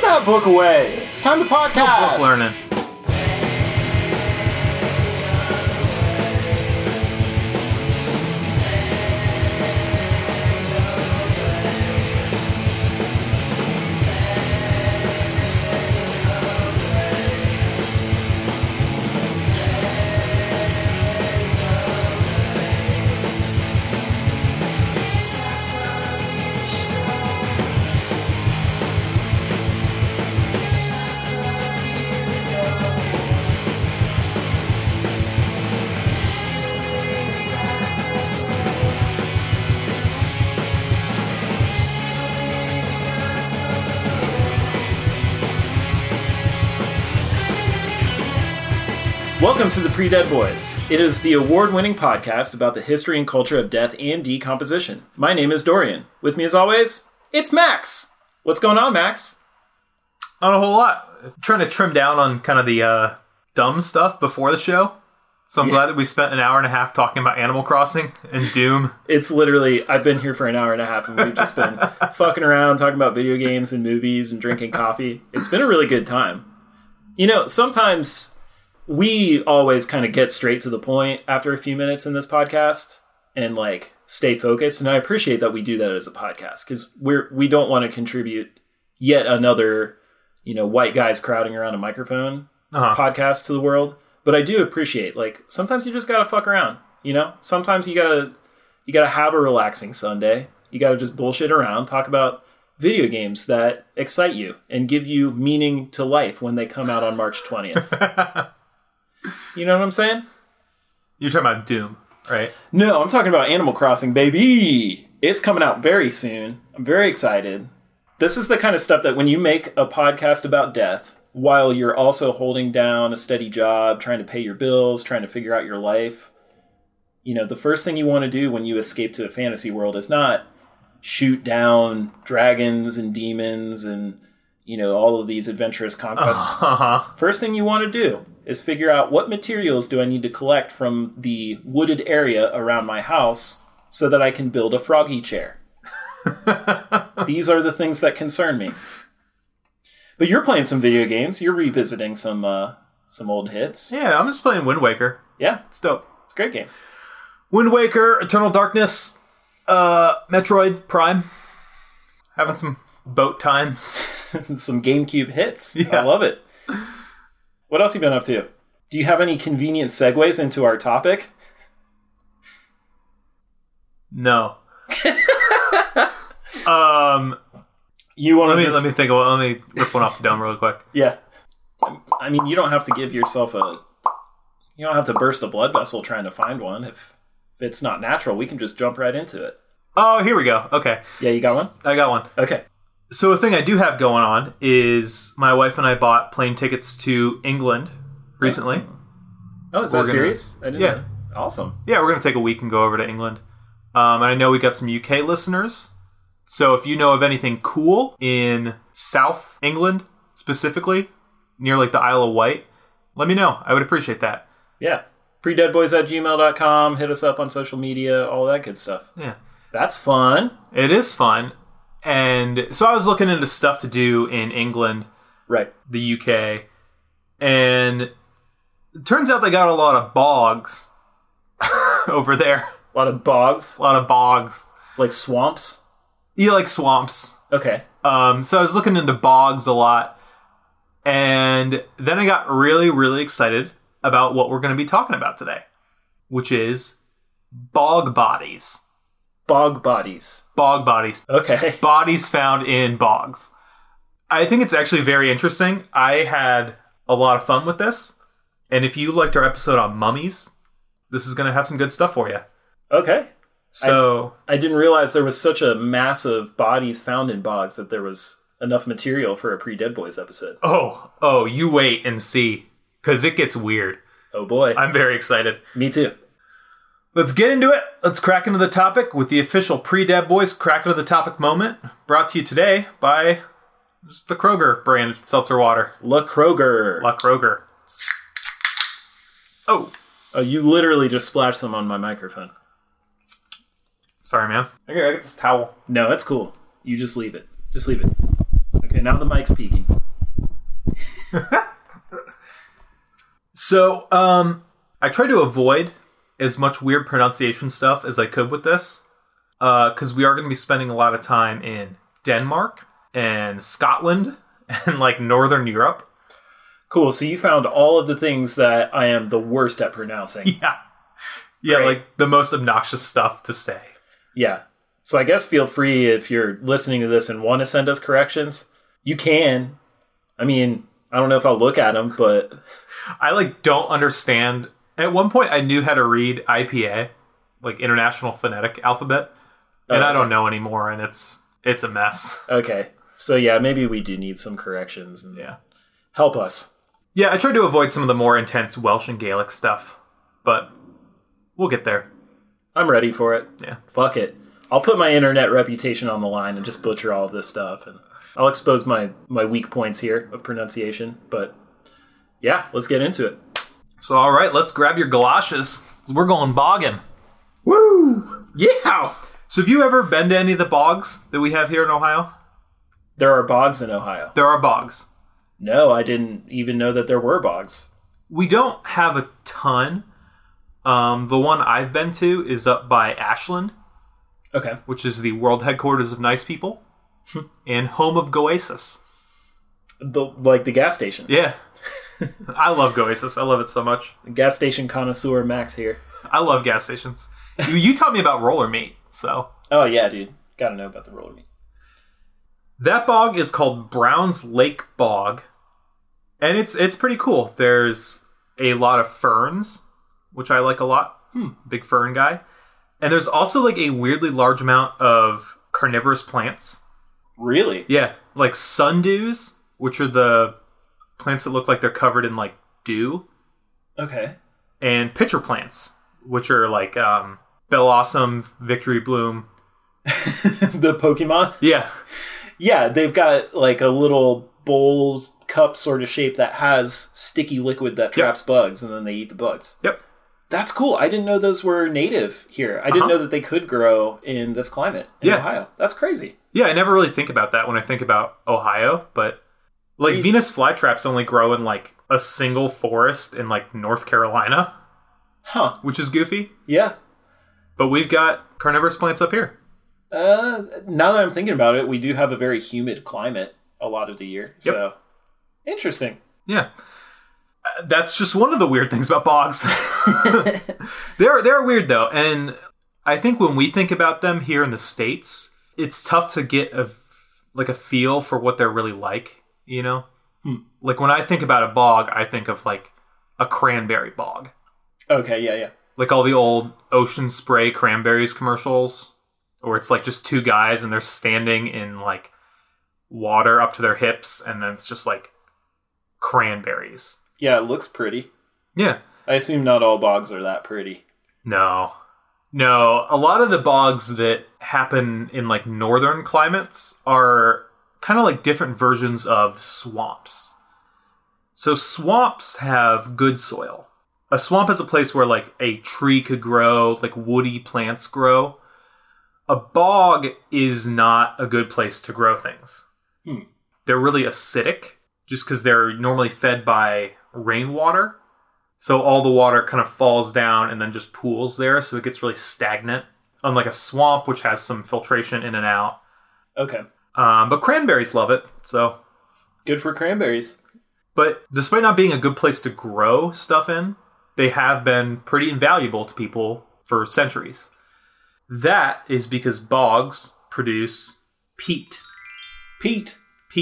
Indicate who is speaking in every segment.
Speaker 1: that book away. It's time to podcast.
Speaker 2: Book learning.
Speaker 1: Welcome to the Pre-Dead Boys. It is the award-winning podcast about the history and culture of death and decomposition. My name is Dorian. With me as always, it's Max. What's going on, Max?
Speaker 2: Not a whole lot. I'm trying to trim down on kind of the dumb stuff before the show. So I'm glad that we spent an hour and a half talking about Animal Crossing and Doom.
Speaker 1: It's literally, I've been here for an hour and a half and we've just been fucking around, talking about video games and movies and drinking coffee. It's been a really good time. You know, sometimes we always kind of get straight to the point after a few minutes in this podcast and like stay focused. And I appreciate that we do that as a podcast because we don't want to contribute yet another, you know, white guys crowding around a microphone podcast to the world. But I do appreciate, like, sometimes you just got to fuck around, you know, sometimes you gotta have a relaxing Sunday. You got to just bullshit around, talk about video games that excite you and give you meaning to life when they come out on March 20th. You know what I'm saying?
Speaker 2: You're talking about Doom, right?
Speaker 1: No, I'm talking about Animal Crossing, baby. It's coming out very soon. I'm very excited. This is the kind of stuff that when you make a podcast about death, while you're also holding down a steady job, trying to pay your bills, trying to figure out your life, you know, the first thing you want to do when you escape to a fantasy world is not shoot down dragons and demons and, you know, all of these adventurous conquests. First thing you want to do is figure out what materials do I need to collect from the wooded area around my house so that I can build a froggy chair. These are the things that concern me. But you're playing some video games. You're revisiting some old hits.
Speaker 2: Yeah, I'm just playing Wind Waker.
Speaker 1: Yeah.
Speaker 2: It's dope.
Speaker 1: It's a great game.
Speaker 2: Wind Waker, Eternal Darkness, Metroid Prime. Having some boat times.
Speaker 1: Some GameCube hits.
Speaker 2: Yeah.
Speaker 1: I love it. What else have you been up to? Do you have any convenient segues into our topic?
Speaker 2: No.
Speaker 1: You want to
Speaker 2: let me think. Let me rip one off the dome real quick.
Speaker 1: Yeah. I mean, you don't have to give yourself you don't have to burst a blood vessel trying to find one. If it's not natural, we can just jump right into it.
Speaker 2: Oh, here we go. Okay.
Speaker 1: Yeah, you got one?
Speaker 2: I got one.
Speaker 1: Okay.
Speaker 2: So a thing I do have going on is my wife and I bought plane tickets to England recently.
Speaker 1: Oh, is that serious? I didn't know. Awesome.
Speaker 2: Yeah, we're going to take a week and go over to England. And I know we got some UK listeners. So if you know of anything cool in South England, specifically, near like the Isle of Wight, let me know. I would appreciate that.
Speaker 1: Yeah. predeadboys@gmail.com. Hit us up on social media, all that good stuff.
Speaker 2: Yeah.
Speaker 1: That's fun.
Speaker 2: It is fun. And so I was looking into stuff to do in England,
Speaker 1: right,
Speaker 2: the UK, and it turns out they got a lot of bogs over there.
Speaker 1: A lot of bogs?
Speaker 2: A lot of bogs.
Speaker 1: Like swamps?
Speaker 2: Yeah, like swamps.
Speaker 1: Okay.
Speaker 2: So I was looking into bogs a lot, and then I got really, really excited about what we're going to be talking about today, which is bog bodies.
Speaker 1: Bog bodies.
Speaker 2: Bog bodies.
Speaker 1: Okay.
Speaker 2: Bodies found in bogs. I think it's actually very interesting. I had a lot of fun with this. And if you liked our episode on mummies, this is going to have some good stuff for you.
Speaker 1: Okay.
Speaker 2: So
Speaker 1: I didn't realize there was such a massive bodies found in bogs that there was enough material for a Pre-Dead Boys episode.
Speaker 2: Oh, you wait and see. Because it gets weird.
Speaker 1: Oh boy.
Speaker 2: I'm very excited.
Speaker 1: Me too.
Speaker 2: Let's get into it. Let's crack into the topic with the official Pre-Dead Boys Crack into the Topic moment, brought to you today by just the Kroger brand seltzer water.
Speaker 1: La Kroger.
Speaker 2: La Kroger. Oh,
Speaker 1: you literally just splashed some on my microphone.
Speaker 2: Sorry, man. I get this towel.
Speaker 1: No, it's cool. You just leave it. Just leave it. Okay, now the mic's peaking.
Speaker 2: So, I tried to avoid as much weird pronunciation stuff as I could with this, because we are going to be spending a lot of time in Denmark and Scotland and like Northern Europe.
Speaker 1: Cool. So you found all of the things that I am the worst at pronouncing.
Speaker 2: Yeah,
Speaker 1: Great.
Speaker 2: like the most obnoxious stuff to say.
Speaker 1: Yeah. So I guess feel free if you're listening to this and want to send us corrections. You can. I mean, I don't know if I'll look at them, but
Speaker 2: I like don't understand. At one point, I knew how to read IPA, like International Phonetic Alphabet, and
Speaker 1: okay.
Speaker 2: I don't know anymore, and it's a mess.
Speaker 1: Okay. So yeah, maybe we do need some corrections and help us.
Speaker 2: Yeah, I tried to avoid some of the more intense Welsh and Gaelic stuff, but we'll get there.
Speaker 1: I'm ready for it.
Speaker 2: Yeah.
Speaker 1: Fuck it. I'll put my internet reputation on the line and just butcher all of this stuff, and I'll expose my weak points here of pronunciation, but yeah, let's get into it.
Speaker 2: So, all right, let's grab your galoshes. We're going bogging.
Speaker 1: Woo! Yeah!
Speaker 2: So, have you ever been to any of the bogs that we have here in Ohio?
Speaker 1: There are bogs in Ohio.
Speaker 2: There are bogs.
Speaker 1: No, I didn't even know that there were bogs.
Speaker 2: We don't have a ton. The one I've been to is up by Ashland.
Speaker 1: Okay.
Speaker 2: Which is the world headquarters of Nice People and home of Goasis.
Speaker 1: Like the gas station.
Speaker 2: Yeah. I love Goasis. I love it so much.
Speaker 1: Gas station connoisseur Max here.
Speaker 2: I love gas stations. You taught me about roller meat, so.
Speaker 1: Oh, yeah, dude. Gotta know about the roller meat.
Speaker 2: That bog is called Browns Lake Bog. And it's pretty cool. There's a lot of ferns, which I like a lot. Big fern guy. And there's also like a weirdly large amount of carnivorous plants.
Speaker 1: Really?
Speaker 2: Yeah, like sundews, which are the plants that look like they're covered in like dew.
Speaker 1: Okay.
Speaker 2: And pitcher plants, which are like Bellossom, Victory Bloom.
Speaker 1: The Pokemon?
Speaker 2: Yeah.
Speaker 1: Yeah, they've got like a little bowl cup sort of shape that has sticky liquid that traps bugs, and then they eat the bugs.
Speaker 2: Yep.
Speaker 1: That's cool. I didn't know those were native here. I didn't know that they could grow in this climate in Ohio. That's crazy.
Speaker 2: Yeah, I never really think about that when I think about Ohio, but like Venus flytraps only grow in like a single forest in like North Carolina.
Speaker 1: Huh.
Speaker 2: Which is goofy.
Speaker 1: Yeah.
Speaker 2: But we've got carnivorous plants up here.
Speaker 1: Now that I'm thinking about it, we do have a very humid climate a lot of the year. So, interesting.
Speaker 2: Yeah. That's just one of the weird things about bogs. They're weird, though. And I think when we think about them here in the States, it's tough to get a feel for what they're really like, you know? Like, when I think about a bog, I think of, like, a cranberry bog.
Speaker 1: Okay, yeah.
Speaker 2: Like all the old Ocean Spray cranberries commercials, where it's, like, just two guys and they're standing in, like, water up to their hips, and then it's just, like, cranberries.
Speaker 1: Yeah, it looks pretty.
Speaker 2: Yeah.
Speaker 1: I assume not all bogs are that pretty.
Speaker 2: No. A lot of the bogs that happen in like northern climates are kind of like different versions of swamps. So swamps have good soil. A swamp is a place where like a tree could grow, like woody plants grow. A bog is not a good place to grow things. They're really acidic just because they're normally fed by rainwater. So all the water kind of falls down and then just pools there, so it gets really stagnant. Unlike a swamp, which has some filtration in and out.
Speaker 1: Okay.
Speaker 2: But cranberries love it, so.
Speaker 1: Good for cranberries.
Speaker 2: But despite not being a good place to grow stuff in, they have been pretty invaluable to people for centuries. That is because bogs produce peat.
Speaker 1: Peat.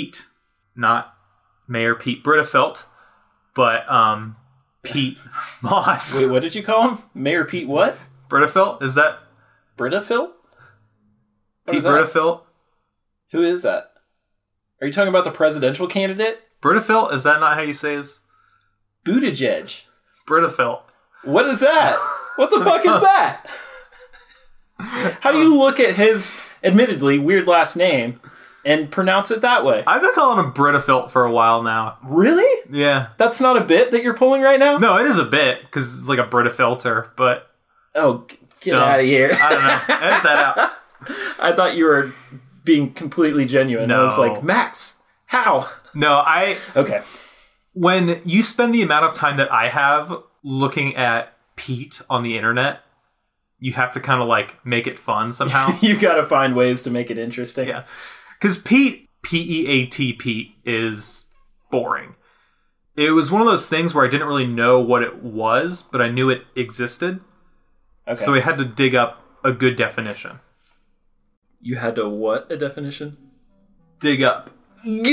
Speaker 2: Not Mayor Pete Buttigieg, but Pete Moss.
Speaker 1: Wait, what did you call him? Mayor Pete what?
Speaker 2: Buttigieg? Is that
Speaker 1: Buttigieg?
Speaker 2: Pete Buttigieg?
Speaker 1: Who is that? Are you talking about the presidential candidate?
Speaker 2: Buttigieg? Is that not how you say his?
Speaker 1: Buttigieg.
Speaker 2: Buttigieg.
Speaker 1: What is that? What the fuck is that? How do you look at his admittedly weird last name and pronounce it that way?
Speaker 2: I've been calling him Buttigieg for a while now.
Speaker 1: Really?
Speaker 2: Yeah.
Speaker 1: That's not a bit that you're pulling right now?
Speaker 2: No, it is a bit, because it's like a Brita filter, but...
Speaker 1: Oh, get out of here.
Speaker 2: I don't know. Edit that out.
Speaker 1: I thought you were being completely genuine.
Speaker 2: No.
Speaker 1: I was like, Max, How?
Speaker 2: No,
Speaker 1: Okay.
Speaker 2: when you spend the amount of time that I have looking at peat on the internet, you have to kind of like make it fun somehow.
Speaker 1: You got to find ways to make it interesting.
Speaker 2: Yeah. Because peat, P-E-A-T, peat, is boring. It was one of those things where I didn't really know what it was, but I knew it existed.
Speaker 1: Okay.
Speaker 2: So I had to dig up a good definition.
Speaker 1: You had to what a definition?
Speaker 2: Dig up.
Speaker 1: Woo!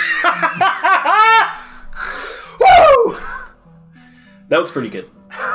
Speaker 1: That was pretty good.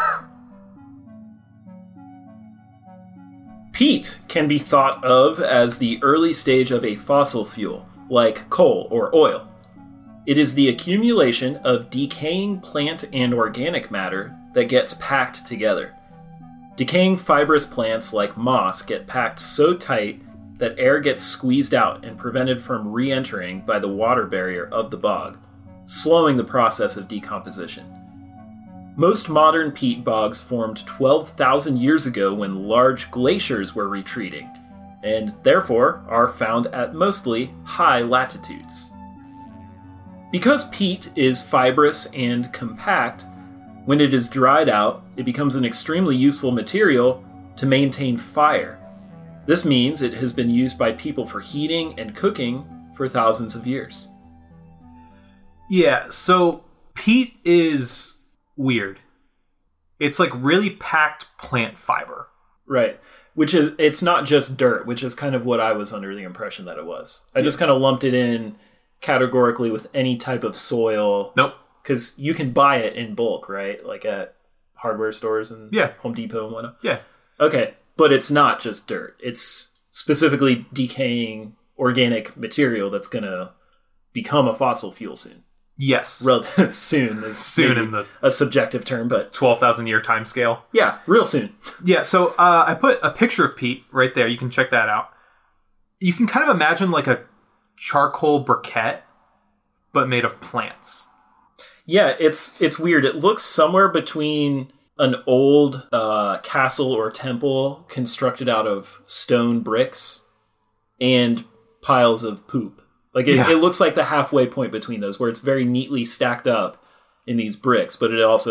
Speaker 1: Peat can be thought of as the early stage of a fossil fuel, like coal or oil. It is the accumulation of decaying plant and organic matter that gets packed together. Decaying fibrous plants like moss get packed so tight that air gets squeezed out and prevented from re-entering by the water barrier of the bog, slowing the process of decomposition. Most modern peat bogs formed 12,000 years ago when large glaciers were retreating, and therefore are found at mostly high latitudes. Because peat is fibrous and compact, when it is dried out, it becomes an extremely useful material to maintain fire. This means it has been used by people for heating and cooking for thousands of years.
Speaker 2: Yeah, so peat is weird. It's like really packed plant fiber.
Speaker 1: Right. Which is, it's not just dirt, which is kind of what I was under the impression that it was. I just kind of lumped it in categorically with any type of soil.
Speaker 2: Nope.
Speaker 1: Because you can buy it in bulk, right? Like at hardware stores and Home Depot and whatnot.
Speaker 2: Yeah.
Speaker 1: Okay. But it's not just dirt. It's specifically decaying organic material that's going to become a fossil fuel soon.
Speaker 2: Yes.
Speaker 1: Soon is
Speaker 2: soon in the
Speaker 1: a subjective term, but
Speaker 2: 12,000 year time scale.
Speaker 1: Yeah, real soon.
Speaker 2: Yeah, so I put a picture of peat right there. You can check that out. You can kind of imagine like a charcoal briquette, but made of plants.
Speaker 1: Yeah, it's weird. It looks somewhere between an old castle or temple constructed out of stone bricks and piles of poop. Like, it looks like the halfway point between those, where it's very neatly stacked up in these bricks, but it looks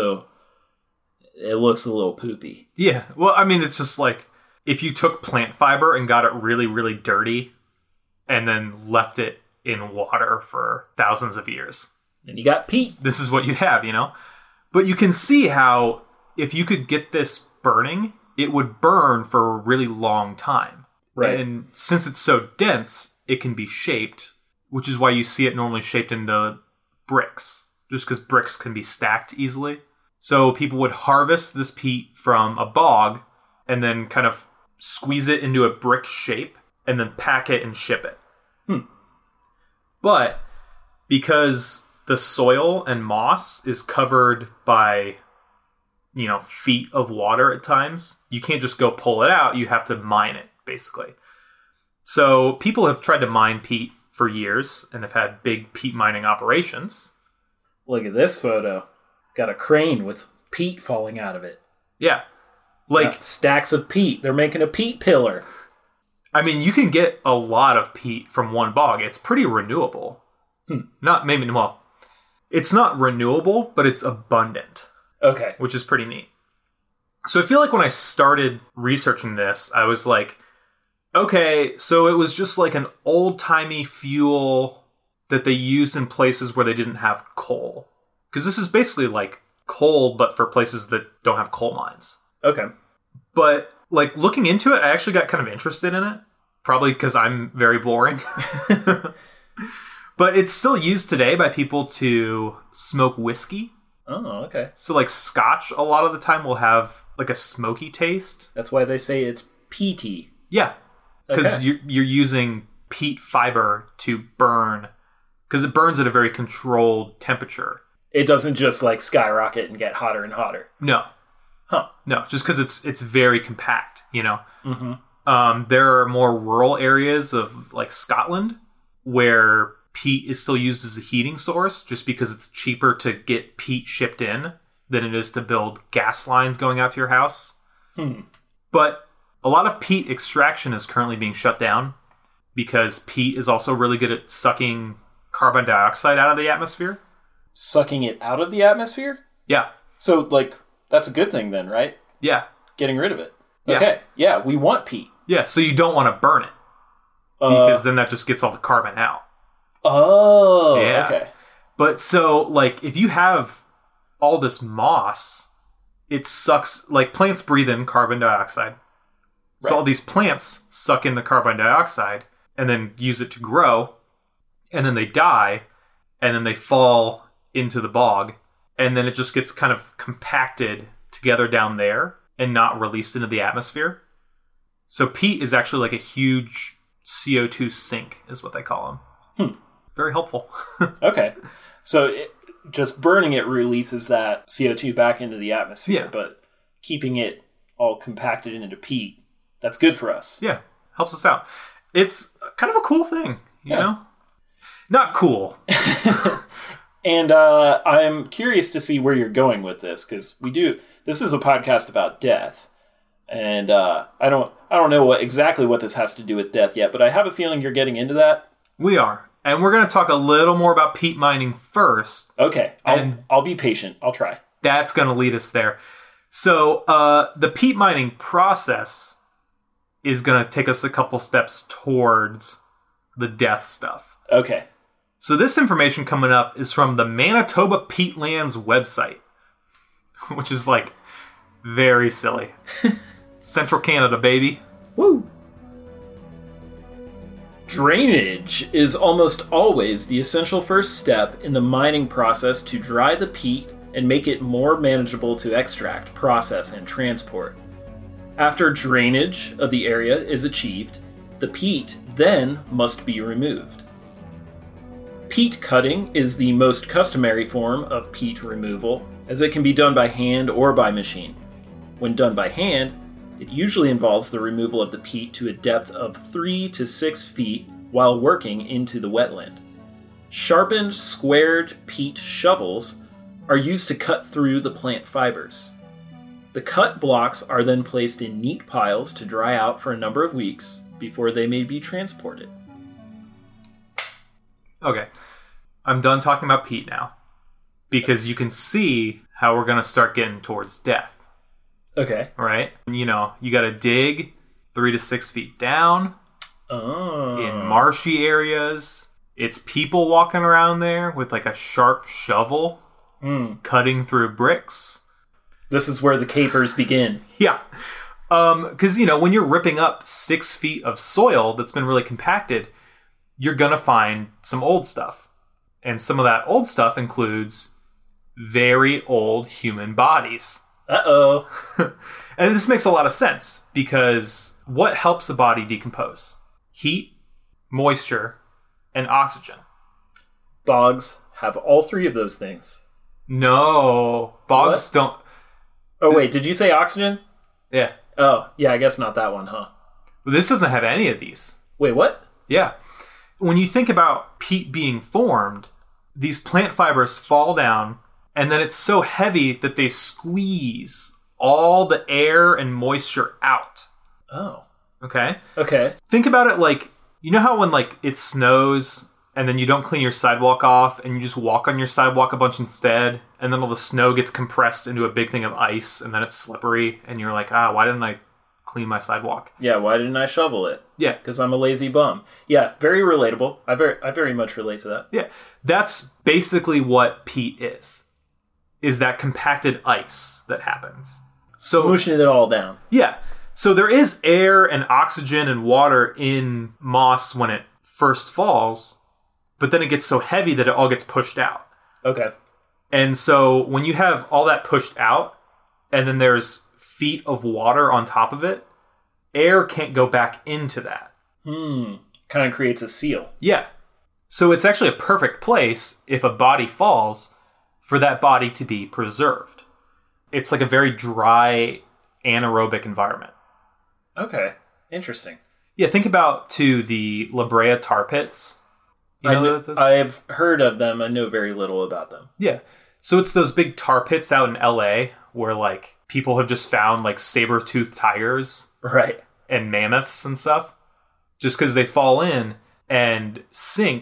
Speaker 1: a little poopy.
Speaker 2: Yeah, well, I mean, it's just like, if you took plant fiber and got it really, really dirty, and then left it in water for thousands of years.
Speaker 1: And you got peat.
Speaker 2: This is what you'd have, you know? But you can see how, if you could get this burning, it would burn for a really long time.
Speaker 1: Right.
Speaker 2: And since it's so dense, it can be shaped, which is why you see it normally shaped into bricks, just because bricks can be stacked easily. So people would harvest this peat from a bog and then kind of squeeze it into a brick shape and then pack it and ship it. But because the soil and moss is covered by, feet of water at times, you can't just go pull it out. You have to mine it, basically. So people have tried to mine peat for years and have had big peat mining operations.
Speaker 1: Look at this photo. Got a crane with peat falling out of it.
Speaker 2: Yeah. Like
Speaker 1: got stacks of peat. They're making a peat pillar.
Speaker 2: I mean, you can get a lot of peat from one bog. It's pretty renewable. It's not renewable, but it's abundant.
Speaker 1: Okay.
Speaker 2: Which is pretty neat. So I feel like when I started researching this, I was like, okay, so it was just like an old-timey fuel that they used in places where they didn't have coal. Because this is basically like coal, but for places that don't have coal mines.
Speaker 1: Okay.
Speaker 2: But, like, looking into it, I actually got kind of interested in it. Probably because I'm very boring. But it's still used today by people to smoke whiskey.
Speaker 1: Oh, okay.
Speaker 2: So, like, Scotch, a lot of the time, will have, like, a smoky taste.
Speaker 1: That's why they say it's peaty.
Speaker 2: Yeah. Because
Speaker 1: Okay.
Speaker 2: you're using peat fiber to burn. Because it burns at a very controlled temperature.
Speaker 1: It doesn't just, like, skyrocket and get hotter and hotter.
Speaker 2: No.
Speaker 1: Huh.
Speaker 2: No, just because it's very compact,
Speaker 1: Mm-hmm.
Speaker 2: There are more rural areas of, like, Scotland where peat is still used as a heating source just because it's cheaper to get peat shipped in than it is to build gas lines going out to your house. But a lot of peat extraction is currently being shut down because peat is also really good at sucking carbon dioxide out of the atmosphere.
Speaker 1: Sucking it out of the atmosphere?
Speaker 2: Yeah.
Speaker 1: So, like, that's a good thing then, right?
Speaker 2: Yeah.
Speaker 1: Getting rid of it.
Speaker 2: Yeah.
Speaker 1: Okay. Yeah, we want peat.
Speaker 2: Yeah, so you don't want to burn it. Because then that just gets all the carbon out.
Speaker 1: Oh,
Speaker 2: Yeah.
Speaker 1: okay.
Speaker 2: But so, like, if you have all this moss, it sucks. Like, plants breathe in carbon dioxide. So
Speaker 1: Right.
Speaker 2: all these plants suck in the carbon dioxide and then use it to grow. And then they die. And then they fall into the bog. And then it just gets kind of compacted together down there and not released into the atmosphere. So peat is actually like a huge CO2 sink, is what they call them. Very helpful.
Speaker 1: Okay. So just burning it releases that CO2 back into the atmosphere,
Speaker 2: Yeah.
Speaker 1: but keeping it all compacted into peat, that's good for us.
Speaker 2: Yeah, helps us out. It's kind of a cool thing, you
Speaker 1: Yeah.
Speaker 2: know? Not cool.
Speaker 1: And I'm curious to see where you're going with this, because this is a podcast about death. And I don't know exactly what this has to do with death yet, but I have a feeling you're getting into that.
Speaker 2: We are. And we're going to talk a little more about peat mining first.
Speaker 1: Okay, I'll be patient. I'll try.
Speaker 2: That's going to lead us there. So the peat mining process is going to take us a couple steps towards the death stuff.
Speaker 1: Okay.
Speaker 2: So this information coming up is from the Manitoba Peatlands website, which is like very silly. Central Canada, baby.
Speaker 1: Woo! Drainage is almost always the essential first step in the mining process to dry the peat and make it more manageable to extract, process, and transport. After drainage of the area is achieved, the peat then must be removed. Peat cutting is the most customary form of peat removal, as it can be done by hand or by machine. When done by hand, it usually involves the removal of the peat to a depth of 3 to 6 feet while working into the wetland. Sharpened, squared peat shovels are used to cut through the plant fibers. The cut blocks are then placed in neat piles to dry out for a number of weeks before they may be transported.
Speaker 2: Okay, I'm done talking about peat now, because you can see how we're going to start getting towards death.
Speaker 1: Okay.
Speaker 2: Right? You know, you got to dig 3 to 6 feet down
Speaker 1: Oh.
Speaker 2: in marshy areas. It's people walking around there with like a sharp shovel cutting through bricks.
Speaker 1: This is where the capers begin.
Speaker 2: Yeah. Because, you know, when you're ripping up 6 feet of soil that's been really compacted, you're going to find some old stuff. And some of that old stuff includes very old human bodies.
Speaker 1: Uh-oh.
Speaker 2: And this makes a lot of sense, because what helps a body decompose? Heat, moisture, and oxygen.
Speaker 1: Bogs have all three of those things.
Speaker 2: No, bogs don't.
Speaker 1: Oh, wait, did you say oxygen?
Speaker 2: Yeah.
Speaker 1: Oh, yeah, I guess not that one, huh?
Speaker 2: This doesn't have any of these.
Speaker 1: Wait, what?
Speaker 2: Yeah. When you think about peat being formed, these plant fibers fall down, and then it's so heavy that they squeeze all the air and moisture out.
Speaker 1: Oh.
Speaker 2: Okay?
Speaker 1: Okay.
Speaker 2: Think about it like, you know how when like it snows and then you don't clean your sidewalk off and you just walk on your sidewalk a bunch instead, and then all the snow gets compressed into a big thing of ice, and then it's slippery, and you're like, why didn't I clean my sidewalk?
Speaker 1: Yeah, why didn't I shovel it?
Speaker 2: Yeah.
Speaker 1: Because I'm a lazy bum. Yeah, very relatable. I very much relate to that.
Speaker 2: Yeah. That's basically what peat is that compacted ice that happens. So
Speaker 1: Smooshing it all down.
Speaker 2: yeah. So there is air and oxygen and water in moss when it first falls, but then it gets so heavy that it all gets pushed out.
Speaker 1: Okay.
Speaker 2: And so when you have all that pushed out, and then there's feet of water on top of it, air can't go back into that.
Speaker 1: Kind of creates a seal.
Speaker 2: Yeah. So it's actually a perfect place, if a body falls, for that body to be preserved. It's like a very dry, anaerobic environment.
Speaker 1: Okay. Interesting.
Speaker 2: Yeah, think about the La Brea tar pits. You know this?
Speaker 1: I've heard of them. I know very little about them.
Speaker 2: Yeah. So it's those big tar pits out in LA where like people have just found like saber-toothed tigers
Speaker 1: Right.
Speaker 2: and mammoths and stuff just because they fall in and sink,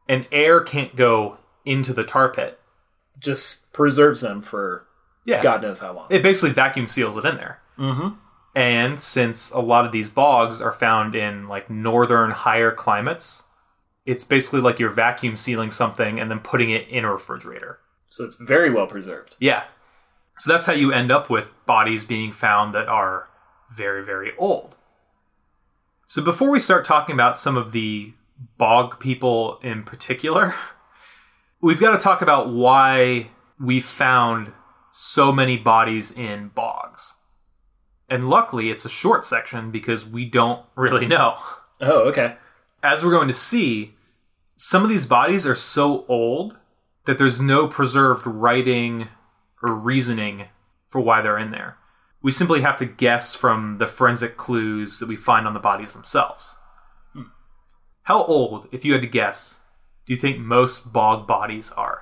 Speaker 2: and air can't go into the tar pit.
Speaker 1: Just preserves them for
Speaker 2: Yeah.
Speaker 1: God knows how long.
Speaker 2: It basically vacuum seals it in there.
Speaker 1: Mm-hmm.
Speaker 2: And since a lot of these bogs are found in like northern higher climates, it's basically like you're vacuum sealing something and then putting it in a refrigerator.
Speaker 1: So it's very well preserved.
Speaker 2: Yeah. So that's how you end up with bodies being found that are very, very old. So before we start talking about some of the bog people in particular, we've got to talk about why we found so many bodies in bogs. And luckily, it's a short section because we don't really know.
Speaker 1: Oh, okay.
Speaker 2: As we're going to see, some of these bodies are so old that there's no preserved writing or reasoning for why they're in there. We simply have to guess from the forensic clues that we find on the bodies themselves. How old, if you had to guess, do you think most bog bodies are?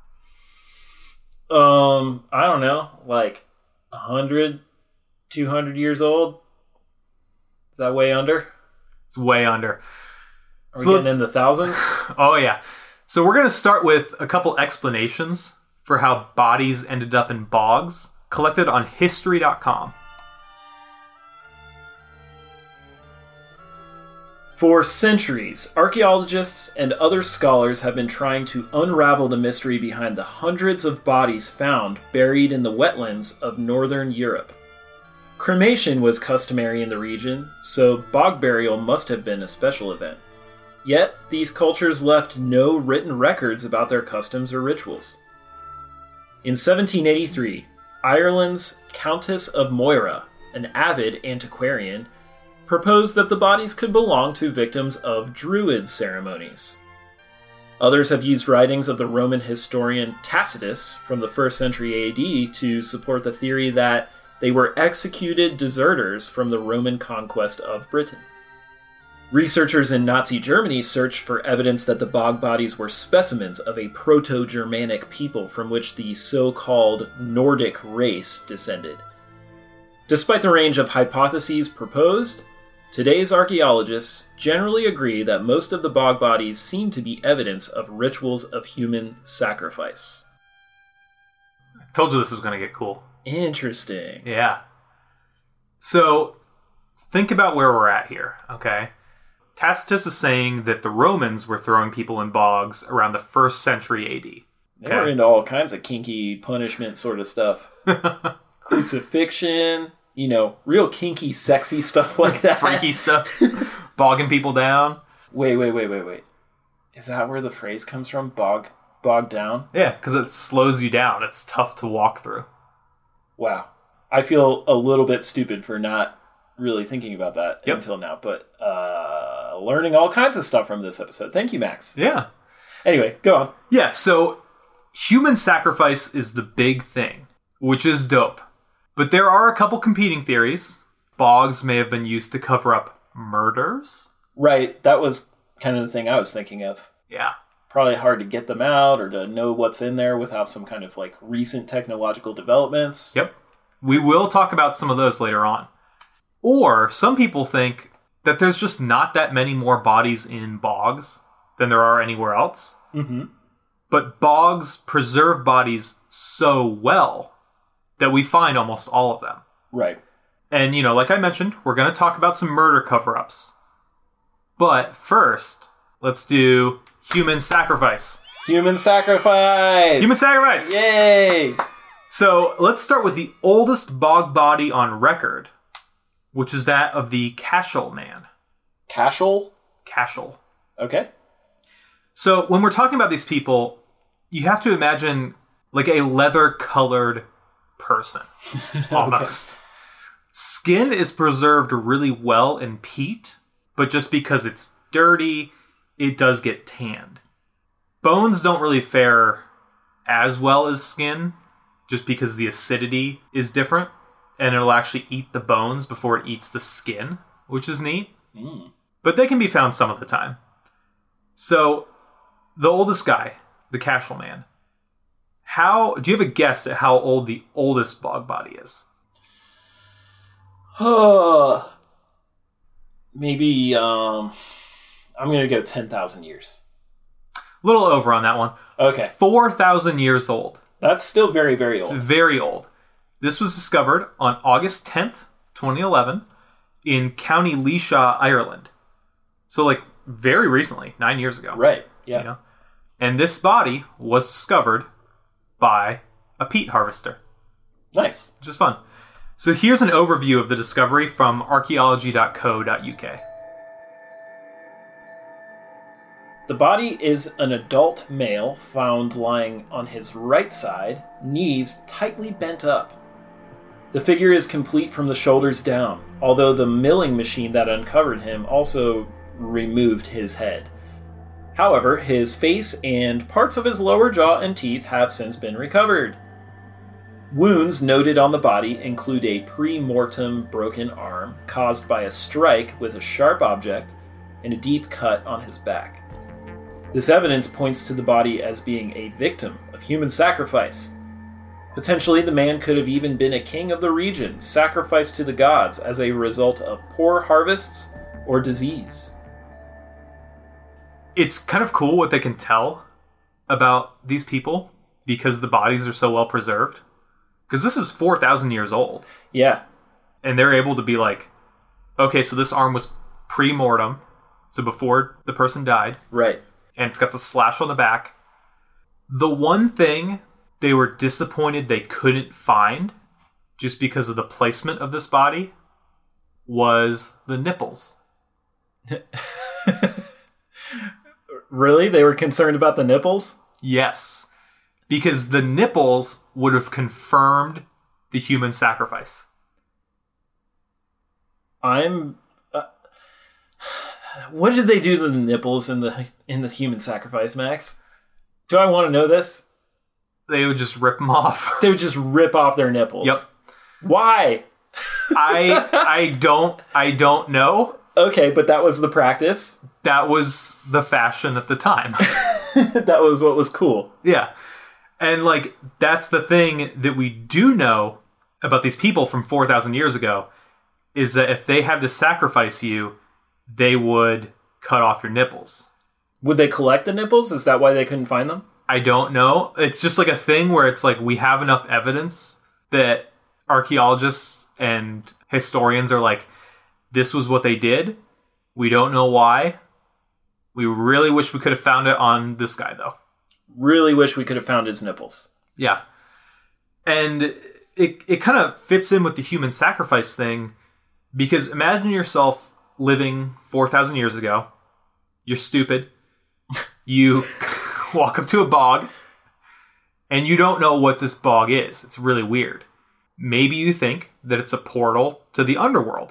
Speaker 1: I don't know, like 100, 200 years old? Is that way under?
Speaker 2: It's way under.
Speaker 1: Are we getting in the thousands?
Speaker 2: Oh, yeah. So we're going to start with a couple explanations for how bodies ended up in bogs, collected on History.com.
Speaker 1: For centuries, archaeologists and other scholars have been trying to unravel the mystery behind the hundreds of bodies found buried in the wetlands of northern Europe. Cremation was customary in the region, so bog burial must have been a special event. Yet, these cultures left no written records about their customs or rituals. In 1783, Ireland's Countess of Moira, an avid antiquarian, proposed that the bodies could belong to victims of Druid ceremonies. Others have used writings of the Roman historian Tacitus from the 1st century AD to support the theory that they were executed deserters from the Roman conquest of Britain. Researchers in Nazi Germany searched for evidence that the bog bodies were specimens of a Proto-Germanic people from which the so-called Nordic race descended. Despite the range of hypotheses proposed, today's archaeologists generally agree that most of the bog bodies seem to be evidence of rituals of human sacrifice.
Speaker 2: I told you this was going to get cool.
Speaker 1: Interesting.
Speaker 2: Yeah. So, think about where we're at here, okay? Tacitus is saying that the Romans were throwing people in bogs around the 1st century AD.
Speaker 1: They were into all kinds of kinky punishment sort of stuff. Crucifixion, real kinky, sexy stuff like that.
Speaker 2: Freaky stuff. Bogging people down.
Speaker 1: Wait. Is that where the phrase comes from? Bog down?
Speaker 2: Yeah, because it slows you down. It's tough to walk through.
Speaker 1: Wow. I feel a little bit stupid for not really thinking about that until now, but learning all kinds of stuff from this episode. Thank you, Max.
Speaker 2: Yeah.
Speaker 1: Anyway, go on.
Speaker 2: Yeah, so human sacrifice is the big thing, which is dope. But there are a couple competing theories. Bogs may have been used to cover up murders.
Speaker 1: Right, that was kind of the thing I was thinking of.
Speaker 2: Yeah.
Speaker 1: Probably hard to get them out or to know what's in there without some kind of recent technological developments.
Speaker 2: Yep. We will talk about some of those later on. Or some people think that there's just not that many more bodies in bogs than there are anywhere else.
Speaker 1: Mm-hmm.
Speaker 2: But bogs preserve bodies so well that we find almost all of them.
Speaker 1: Right.
Speaker 2: And, like I mentioned, we're going to talk about some murder cover-ups. But first, let's do human sacrifice.
Speaker 1: Human sacrifice!
Speaker 2: Human sacrifice!
Speaker 1: Yay!
Speaker 2: So let's start with the oldest bog body on record, which is that of the Cashel man.
Speaker 1: Cashel?
Speaker 2: Cashel.
Speaker 1: Okay.
Speaker 2: So when we're talking about these people, you have to imagine like a leather-colored person, almost. Okay. Skin is preserved really well in peat, but just because it's dirty, it does get tanned. Bones don't really fare as well as skin, just because the acidity is different, and it'll actually eat the bones before it eats the skin, which is neat.
Speaker 1: Mm.
Speaker 2: But they can be found some of the time. So, the oldest guy, the Cashel man, do you have a guess at how old the oldest bog body is?
Speaker 1: Maybe, I'm going to go 10,000 years.
Speaker 2: A little over on that one.
Speaker 1: Okay.
Speaker 2: 4,000 years old.
Speaker 1: That's still very, very
Speaker 2: It's
Speaker 1: old.
Speaker 2: very old. This was discovered on August 10th, 2011 in County Leisha, Ireland. So, like, very recently, 9 years ago.
Speaker 1: Right. Yeah.
Speaker 2: You know? And this body was discovered by a peat harvester,
Speaker 1: Nice.
Speaker 2: which is fun. So here's an overview of the discovery from archaeology.co.uk.
Speaker 1: The body is an adult male found lying on his right side, knees tightly bent up. The figure is complete from the shoulders down, although the milling machine that uncovered him also removed his head. However, his face and parts of his lower jaw and teeth have since been recovered. Wounds noted on the body include a pre-mortem broken arm caused by a strike with a sharp object and a deep cut on his back. This evidence points to the body as being a victim of human sacrifice. Potentially, the man could have even been a king of the region, sacrificed to the gods as a result of poor harvests or disease.
Speaker 2: It's kind of cool what they can tell about these people because the bodies are so well preserved. Because this is 4,000 years old.
Speaker 1: Yeah.
Speaker 2: And they're able to be like, okay, so this arm was pre-mortem, so before the person died.
Speaker 1: Right.
Speaker 2: And it's got the slash on the back. The one thing they were disappointed they couldn't find, just because of the placement of this body, was the nipples.
Speaker 1: Really? They were concerned about the nipples?
Speaker 2: Yes. Because the nipples would have confirmed the human sacrifice.
Speaker 1: What did they do to the nipples in the human sacrifice, Max? Do I want to know this?
Speaker 2: They would just rip them off.
Speaker 1: They would just rip off their nipples.
Speaker 2: Yep.
Speaker 1: Why?
Speaker 2: I don't know.
Speaker 1: Okay, but that was the practice.
Speaker 2: That was the fashion at the time.
Speaker 1: That was what was cool.
Speaker 2: Yeah. And, like, that's the thing that we do know about these people from 4,000 years ago, is that if they had to sacrifice you, they would cut off your nipples.
Speaker 1: Would they collect the nipples? Is that why they couldn't find them?
Speaker 2: I don't know. It's just like a thing where it's like we have enough evidence that archaeologists and historians are like, this was what they did. We don't know why. We really wish we could have found it on this guy, though.
Speaker 1: Really wish we could have found his nipples.
Speaker 2: Yeah. And it kind of fits in with the human sacrifice thing, because imagine yourself living 4,000 years ago. You're stupid. You walk up to a bog, and you don't know what this bog is. It's really weird. Maybe you think that it's a portal to the underworld.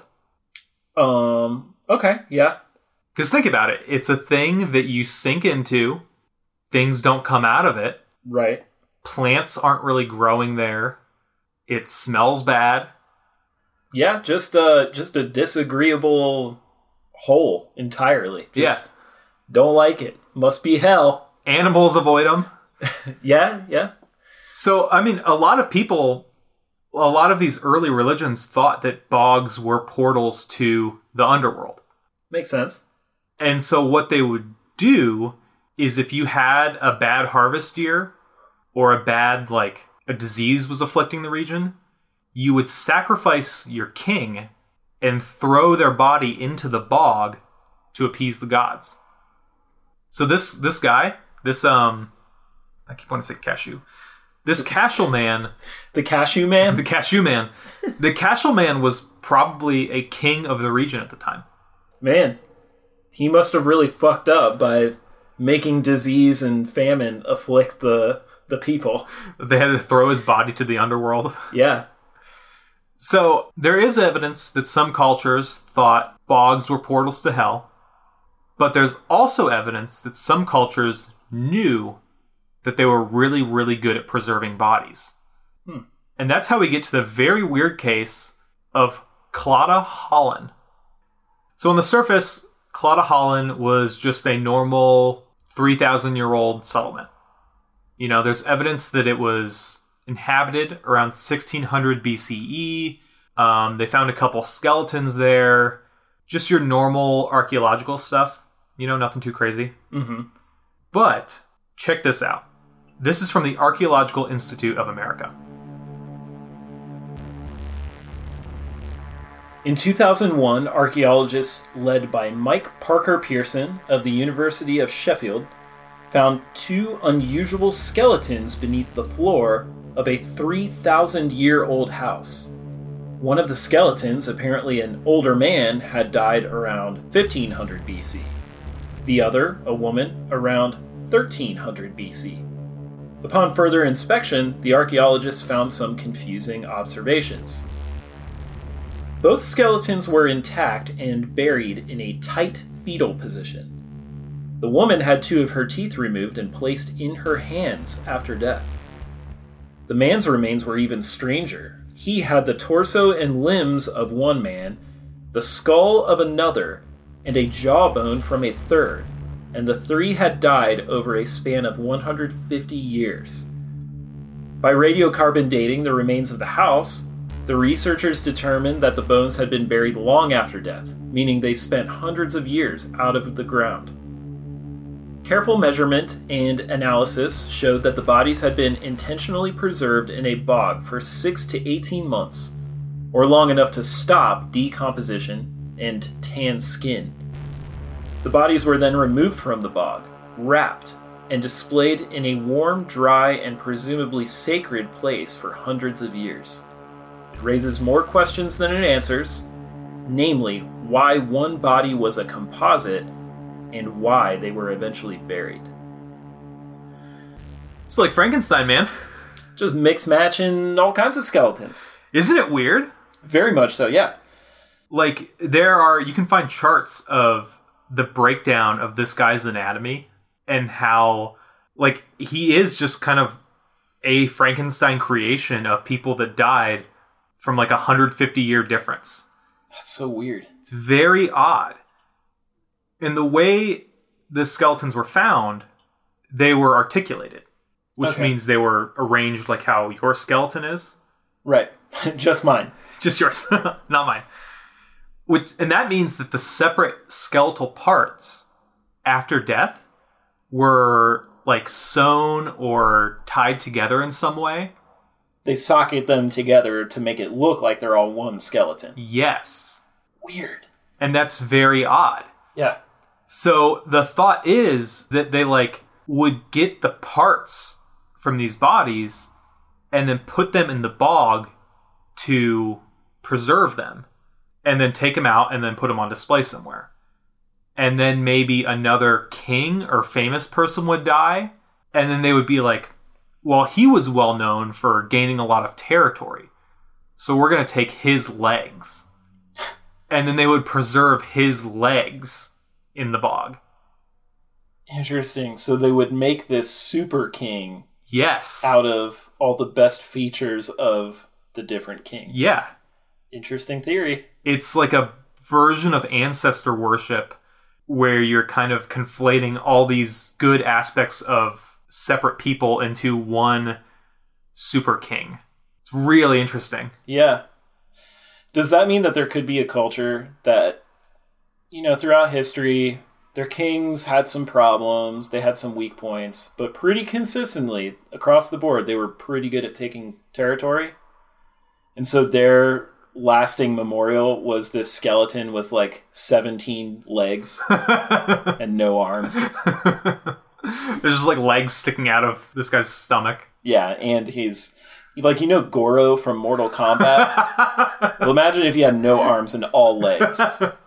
Speaker 1: Okay, yeah.
Speaker 2: Because think about it. It's a thing that you sink into. Things don't come out of it.
Speaker 1: Right.
Speaker 2: Plants aren't really growing there. It smells bad.
Speaker 1: Yeah, just a disagreeable hole entirely. Just don't like it. Must be hell.
Speaker 2: Animals avoid them.
Speaker 1: Yeah.
Speaker 2: So, I mean, a lot of these early religions thought that bogs were portals to the underworld.
Speaker 1: Makes sense.
Speaker 2: And so what they would do is if you had a bad harvest year or a disease was afflicting the region, you would sacrifice your king and throw their body into the bog to appease the gods. So this guy, I keep wanting to say cashew. This Cashel man...
Speaker 1: The cashew man?
Speaker 2: The cashew man. The Cashel man was probably a king of the region at the time.
Speaker 1: Man, he must have really fucked up by making disease and famine afflict the people.
Speaker 2: They had to throw his body to the underworld.
Speaker 1: Yeah.
Speaker 2: So, there is evidence that some cultures thought bogs were portals to hell, but there's also evidence that some cultures knew that they were really, really good at preserving bodies. And that's how we get to the very weird case of Clodagh Holland. So on the surface, Clodagh Holland was just a normal 3,000-year-old settlement. You know, there's evidence that it was inhabited around 1600 BCE. They found a couple skeletons there. Just your normal archaeological stuff. You know, nothing too crazy.
Speaker 1: Mm-hmm.
Speaker 2: But check this out. This is from the Archaeological Institute of America.
Speaker 1: In 2001, archaeologists led by Mike Parker Pearson of the University of Sheffield found 2 unusual skeletons beneath the floor of a 3,000-year-old house. One of the skeletons, apparently an older man, had died around 1500 BC. The other, a woman, around 1300 BC. Upon further inspection, the archaeologists found some confusing observations. Both skeletons were intact and buried in a tight fetal position. The woman had 2 of her teeth removed and placed in her hands after death. The man's remains were even stranger. He had the torso and limbs of one man, the skull of another, and a jawbone from a third, and the 3 had died over a span of 150 years. By radiocarbon dating the remains of the house, the researchers determined that the bones had been buried long after death, meaning they spent hundreds of years out of the ground. Careful measurement and analysis showed that the bodies had been intentionally preserved in a bog for 6 to 18 months, or long enough to stop decomposition and tan skin. The bodies were then removed from the bog, wrapped, and displayed in a warm, dry, and presumably sacred place for hundreds of years. It raises more questions than it answers, namely, why one body was a composite and why they were eventually buried.
Speaker 2: It's like Frankenstein, man.
Speaker 1: Just mix matching all kinds of skeletons.
Speaker 2: Isn't it weird?
Speaker 1: Very much so, yeah.
Speaker 2: Like, you can find charts of the breakdown of this guy's anatomy and how, like, he is just kind of a Frankenstein creation of people that died from like 150-year difference.
Speaker 1: That's so weird.
Speaker 2: It's very odd. And the way the skeletons were found, they were articulated, which means they were arranged like how your skeleton is.
Speaker 1: Right. Just mine.
Speaker 2: Just yours, not mine. And that means that the separate skeletal parts after death were like sewn or tied together in some way.
Speaker 1: They socket them together to make it look like they're all one skeleton.
Speaker 2: Yes.
Speaker 1: Weird.
Speaker 2: And that's very odd.
Speaker 1: Yeah.
Speaker 2: So the thought is that they like would get the parts from these bodies and then put them in the bog to preserve them and then take them out and then put them on display somewhere. And then maybe another king or famous person would die. And then they would be like, well, he was well known for gaining a lot of territory, so we're going to take his legs. And then they would preserve his legs in the bog.
Speaker 1: Interesting. So they would make this super king.
Speaker 2: Yes.
Speaker 1: Out of all the best features of the different kings.
Speaker 2: Yeah.
Speaker 1: Interesting theory.
Speaker 2: It's like a version of ancestor worship where you're kind of conflating all these good aspects of separate people into one super king. It's really interesting.
Speaker 1: Yeah. Does that mean that there could be a culture that, throughout history, their kings had some problems, they had some weak points, but pretty consistently, across the board, they were pretty good at taking territory? And so their lasting memorial was this skeleton with like 17 legs and no arms.
Speaker 2: There's just like legs sticking out of this guy's stomach.
Speaker 1: Yeah, and he's like, Goro from Mortal Kombat? Well, imagine if he had no arms and all legs.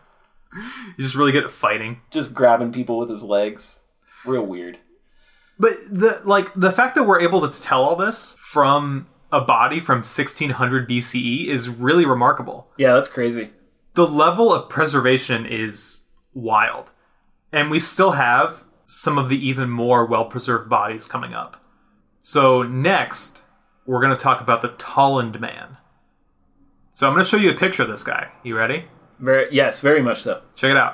Speaker 2: He's just really good at fighting.
Speaker 1: Just grabbing people with his legs. Real weird.
Speaker 2: But the fact that we're able to tell all this from a body from 1600 BCE is really remarkable.
Speaker 1: Yeah, that's crazy.
Speaker 2: The level of preservation is wild. And we still have some of the even more well-preserved bodies coming up. So next, we're going to talk about the Tolland Man. So I'm going to show you a picture of this guy. You ready?
Speaker 1: Yes, very much so.
Speaker 2: Check it out.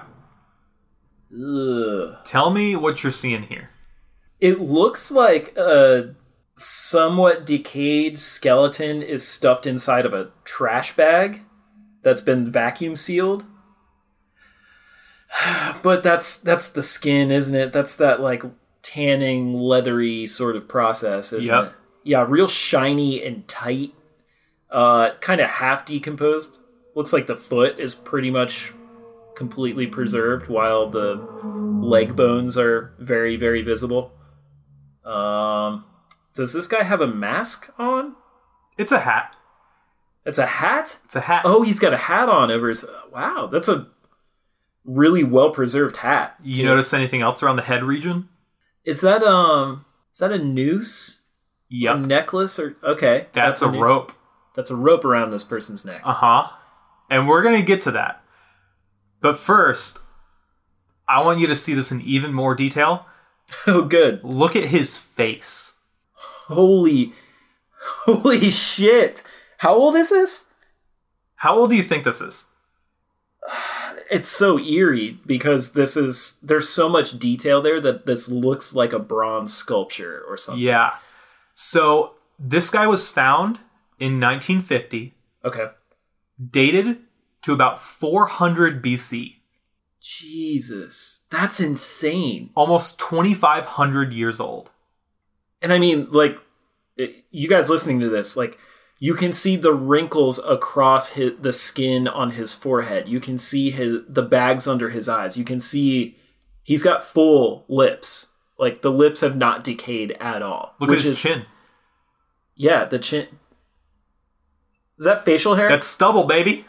Speaker 1: Ugh.
Speaker 2: Tell me what you're seeing here.
Speaker 1: It looks like a somewhat decayed skeleton is stuffed inside of a trash bag that's been vacuum sealed. But that's the skin, isn't it? That's that like tanning, leathery sort of process, isn't
Speaker 2: Yep.
Speaker 1: it? Yeah, real shiny and tight. Kind of half decomposed. Looks like the foot is pretty much completely preserved while the leg bones are very, very visible. Does this guy have a mask on?
Speaker 2: It's a hat.
Speaker 1: It's a hat?
Speaker 2: It's a hat.
Speaker 1: Oh, he's got a hat on over his... Wow, that's a really well-preserved hat.
Speaker 2: You notice anything else around the head region?
Speaker 1: Is that a noose?
Speaker 2: Yep.
Speaker 1: A necklace? Or okay.
Speaker 2: That's a
Speaker 1: noose.
Speaker 2: rope.
Speaker 1: That's a rope around this person's neck.
Speaker 2: Uh-huh. And we're going to get to that. But first, I want you to see this in even more detail.
Speaker 1: Oh, good.
Speaker 2: Look at his face.
Speaker 1: Holy shit. How old is this?
Speaker 2: How old do you think this is?
Speaker 1: It's so eerie because there's so much detail there that this looks like a bronze sculpture or something.
Speaker 2: Yeah. So this guy was found in 1950.
Speaker 1: Okay.
Speaker 2: Dated to about 400 BC.
Speaker 1: Jesus. That's insane.
Speaker 2: Almost 2,500 years old.
Speaker 1: And I mean, like, you guys listening to this, like, you can see the wrinkles across the skin on his forehead. You can see the bags under his eyes. You can see he's got full lips. Like, the lips have not decayed at all.
Speaker 2: Look at his chin.
Speaker 1: Yeah, the chin. Is that facial hair?
Speaker 2: That's stubble, baby.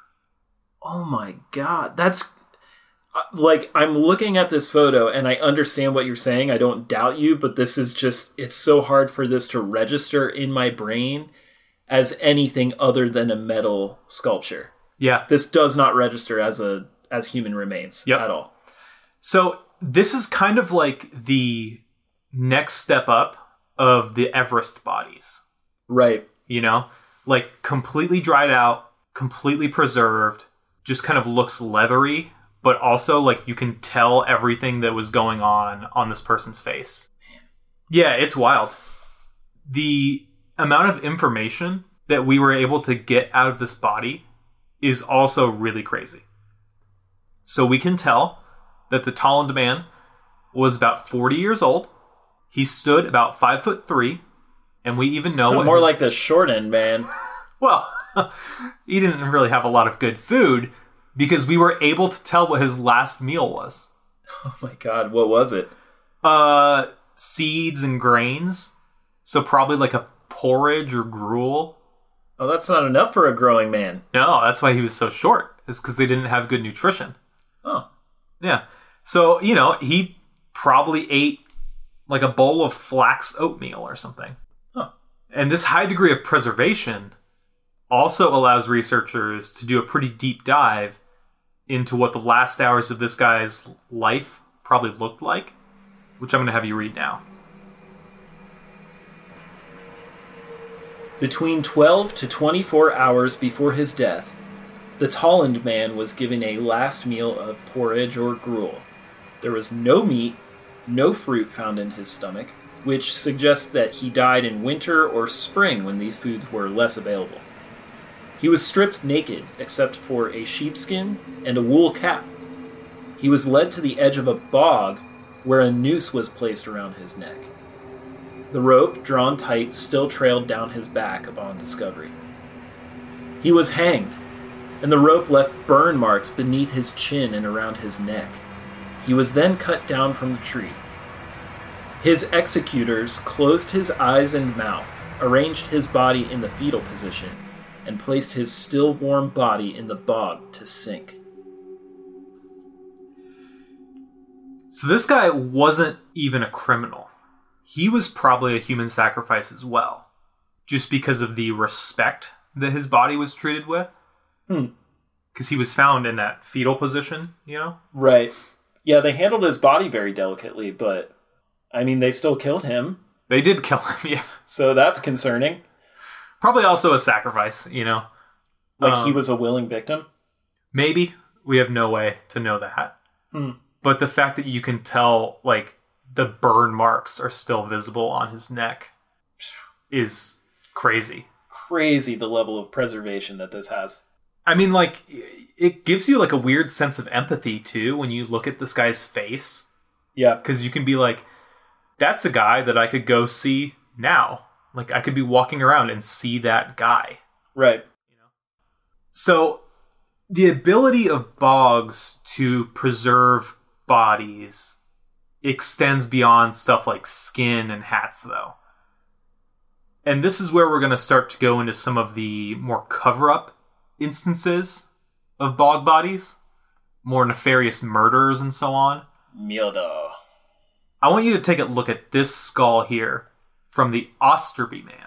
Speaker 1: Oh my god. That's... Like, I'm looking at this photo and I understand what you're saying. I don't doubt you, but this is just... It's so hard for this to register in my brain as anything other than a metal sculpture.
Speaker 2: Yeah.
Speaker 1: This does not register as human remains at all.
Speaker 2: So this is kind of like the next step up of the Everest bodies.
Speaker 1: Right.
Speaker 2: You know? Like completely dried out, completely preserved, just kind of looks leathery, but also like you can tell everything that was going on this person's face. Yeah, it's wild. The amount of information that we were able to get out of this body is also really crazy. So we can tell that the Tolland man was about 40 years old. He stood about 5'3", and we even know what
Speaker 1: more like the short end man.
Speaker 2: Well, he didn't really have a lot of good food because we were able to tell what his last meal was.
Speaker 1: Oh my god, what was it?
Speaker 2: Seeds and grains. So probably like a porridge or gruel.
Speaker 1: Oh, that's not enough for a growing man.
Speaker 2: No, that's why he was so short. It's because they didn't have good nutrition.
Speaker 1: Oh.
Speaker 2: Yeah. So, you know, he probably ate like a bowl of flax oatmeal or something.
Speaker 1: Huh.
Speaker 2: And this high degree of preservation also allows researchers to do a pretty deep dive into what the last hours of this guy's life probably looked like, which I'm going to have you read now.
Speaker 1: Between 12 to 24 hours before his death, the Tolland man was given a last meal of porridge or gruel. There was no meat, no fruit found in his stomach, which suggests that he died in winter or spring when these foods were less available. He was stripped naked except for a sheepskin and a wool cap. He was led to the edge of a bog where a noose was placed around his neck. The rope, drawn tight, still trailed down his back upon discovery. He was hanged, and the rope left burn marks beneath his chin and around his neck. He was then cut down from the tree. His executors closed his eyes and mouth, arranged his body in the fetal position, and placed his still warm body in the bog to sink.
Speaker 2: So this guy wasn't even a criminal. He was probably a human sacrifice as well, just because of the respect that his body was treated with. Because he was found in that fetal position, you know?
Speaker 1: Right. Yeah, they handled his body very delicately, but, I mean, they still killed him.
Speaker 2: They did kill him, yeah.
Speaker 1: So that's concerning.
Speaker 2: Probably also a sacrifice, you know?
Speaker 1: Like he was a willing victim?
Speaker 2: Maybe. We have no way to know that. But the fact that you can tell, like, the burn marks are still visible on his neck is crazy.
Speaker 1: Crazy the level of preservation that this has.
Speaker 2: I mean, like, it gives you, like, a weird sense of empathy, too, when you look at this guy's face.
Speaker 1: Yeah.
Speaker 2: Because you can be like, That's a guy that I could go see now. Like, I could be walking around and see that guy.
Speaker 1: Right.
Speaker 2: So, the ability of bogs to preserve bodies extends beyond stuff like skin and hats, though. And this is where we're going to start to go into some of the more cover-up instances of bog bodies, more nefarious murders and so on.
Speaker 1: Murder.
Speaker 2: I want you to take a look at this skull here from the Osterby man.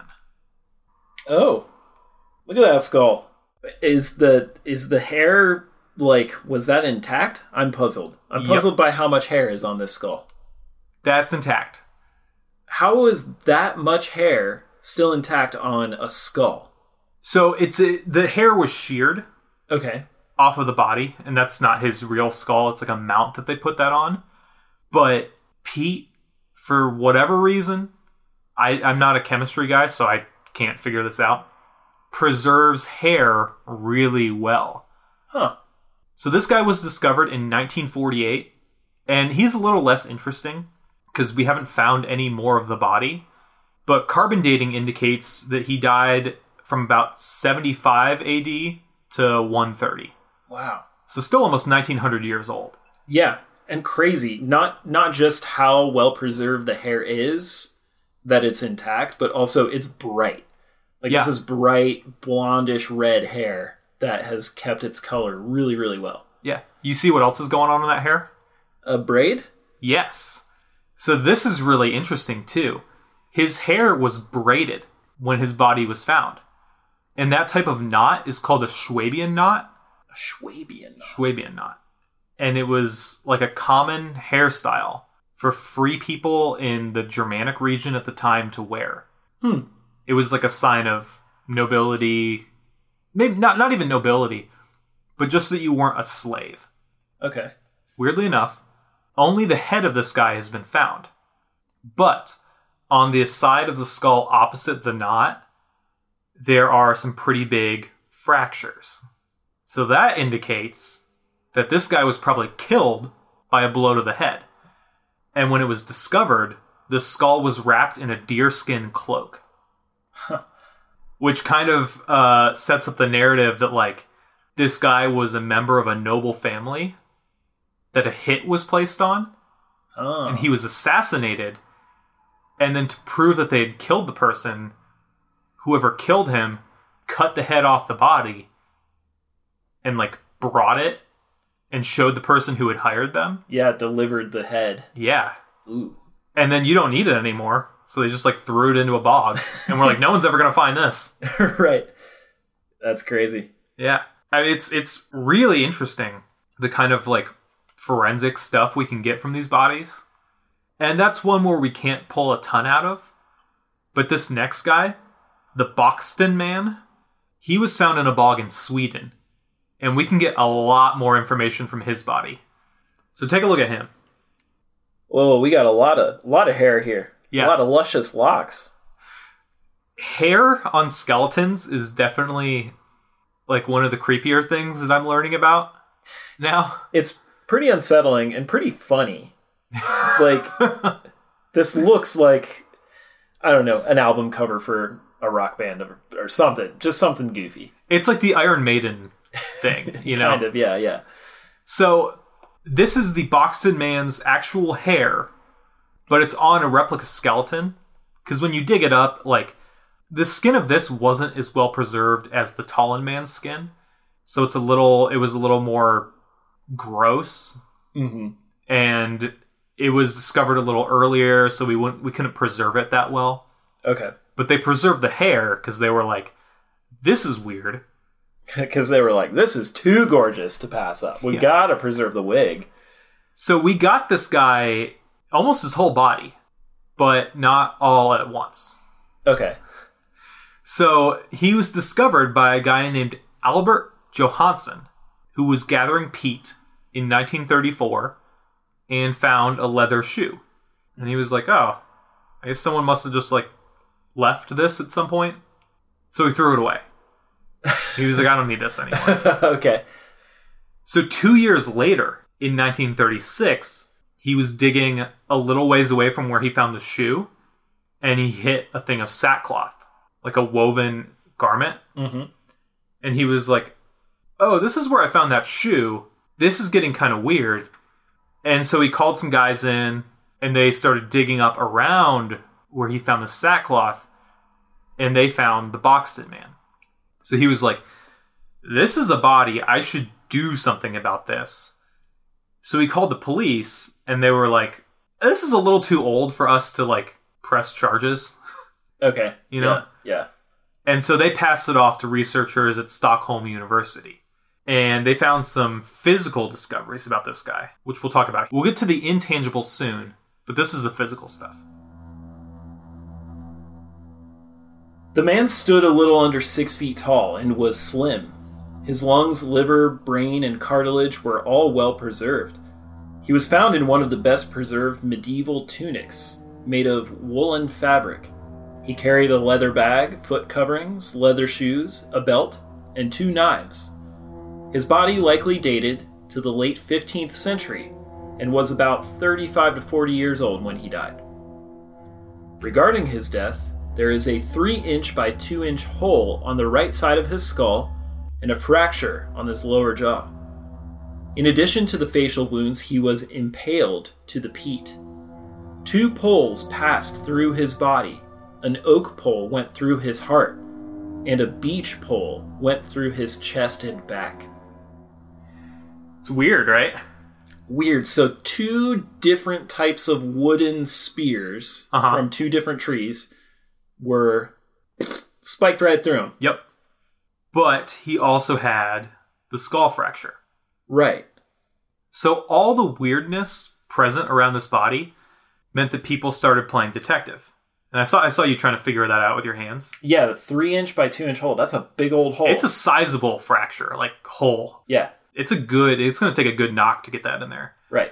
Speaker 1: Oh, look at that skull. Is the hair, like, was that intact? I'm puzzled. I'm puzzled by how much hair is on this skull.
Speaker 2: That's intact.
Speaker 1: How is that much hair still intact on a skull?
Speaker 2: So the hair was sheared.
Speaker 1: Okay.
Speaker 2: Off of the body, and that's not his real skull. It's like a mount that they put that on. But Pete, for whatever reason, I'm not a chemistry guy, so I can't figure this out, preserves hair really well.
Speaker 1: Huh.
Speaker 2: So this guy was discovered in 1948, and he's a little less interesting because we haven't found any more of the body. But carbon dating indicates that he died from about 75 AD to 130.
Speaker 1: Wow.
Speaker 2: So still almost 1900 years old.
Speaker 1: Yeah, and crazy. Not just how well preserved the hair is, that it's intact, but also it's bright. Like, This is bright, blondish red hair that has kept its color really, really well.
Speaker 2: Yeah. You see what else is going on in that hair?
Speaker 1: A braid?
Speaker 2: Yes. So this is really interesting, too. His hair was braided when his body was found. And that type of knot is called a Schwabian knot.
Speaker 1: A Schwabian knot.
Speaker 2: Schwabian knot. And it was like a common hairstyle for free people in the Germanic region at the time to wear. It was like a sign of nobility. Maybe not even nobility, but just that you weren't a slave.
Speaker 1: Okay.
Speaker 2: Weirdly enough, only the head of this guy has been found. But on the side of the skull opposite the knot, there are some pretty big fractures. So that indicates that this guy was probably killed by a blow to the head. And when it was discovered, the skull was wrapped in a deerskin cloak. Which kind of sets up the narrative that, like, this guy was a member of a noble family that a hit was placed on.
Speaker 1: Oh.
Speaker 2: And he was assassinated. And then to prove that they had killed the person, whoever killed him cut the head off the body and, like, brought it and showed the person who had hired them.
Speaker 1: Yeah, delivered the head.
Speaker 2: Yeah.
Speaker 1: Ooh.
Speaker 2: And then you don't need it anymore. So they just, like, threw it into a bog. And we're like, no one's ever going to find this.
Speaker 1: Right. That's crazy.
Speaker 2: Yeah. I mean, it's really interesting, the kind of, like, forensic stuff we can get from these bodies. And that's one where we can't pull a ton out of. But this next guy, the Boxton man, he was found in a bog in Sweden. And we can get a lot more information from his body. So take a look at him.
Speaker 1: Whoa, we got a lot of hair here.
Speaker 2: Yeah.
Speaker 1: A lot of luscious locks.
Speaker 2: Hair on skeletons is definitely, like, one of the creepier things that I'm learning about now.
Speaker 1: It's pretty unsettling and pretty funny. Like, this looks like, I don't know, an album cover for a rock band or something. Just something goofy.
Speaker 2: It's like the Iron Maiden thing, you know?
Speaker 1: Kind of, yeah.
Speaker 2: So, this is the Boxton man's actual hair, but it's on a replica skeleton. Because when you dig it up, like, the skin of this wasn't as well preserved as the Tallinn man's skin. So it was a little more gross.
Speaker 1: Mm-hmm.
Speaker 2: And it was discovered a little earlier, so we couldn't preserve it that well.
Speaker 1: Okay.
Speaker 2: But they preserved the hair because they were like, this is weird.
Speaker 1: Because they were like, this is too gorgeous to pass up. We gotta preserve the wig.
Speaker 2: So we got this guy, almost his whole body, but not all at once.
Speaker 1: Okay.
Speaker 2: So he was discovered by a guy named Albert Johansson, who was gathering peat in 1934 and found a leather shoe. And he was like, oh, I guess someone must have just, like, left this at some point. So he threw it away. He was like, I don't need this anymore.
Speaker 1: Okay.
Speaker 2: So 2 years later, in 1936, he was digging a little ways away from where he found the shoe, and he hit a thing of sackcloth, like a woven garment.
Speaker 1: Mm-hmm.
Speaker 2: And he was like, oh, this is where I found that shoe. This is getting kind of weird. And so he called some guys in, and they started digging up around where he found the sackcloth, and they found the Boxton Man. So he was like, this is a body. I should do something about this. So he called the police, and they were like, this is a little too old for us to, like, press charges.
Speaker 1: Okay.
Speaker 2: You know?
Speaker 1: Yeah.
Speaker 2: And so they passed it off to researchers at Stockholm University. And they found some physical discoveries about this guy, which we'll talk about. We'll get to the intangibles soon, but this is the physical stuff.
Speaker 1: The man stood a little under 6 feet tall and was slim. His lungs, liver, brain, and cartilage were all well preserved. He was found in one of the best preserved medieval tunics, made of woolen fabric. He carried a leather bag, foot coverings, leather shoes, a belt, and 2 knives. His body likely dated to the late 15th century and was about 35 to 40 years old when he died. Regarding his death, there is a 3-inch by 2-inch hole on the right side of his skull and a fracture on his lower jaw. In addition to the facial wounds, he was impaled to the peat. 2 poles passed through his body. An oak pole went through his heart, and a beech pole went through his chest and back.
Speaker 2: It's weird, right?
Speaker 1: Weird. So 2 different types of wooden spears from 2 different trees were spiked right through him.
Speaker 2: Yep. But he also had the skull fracture.
Speaker 1: Right.
Speaker 2: So all the weirdness present around this body meant that people started playing detective. And I saw you trying to figure that out with your hands.
Speaker 1: Yeah, the 3-inch by 2-inch hole. That's a big old hole.
Speaker 2: It's a sizable fracture, like hole.
Speaker 1: Yeah.
Speaker 2: It's going to take a good knock to get that in there.
Speaker 1: Right.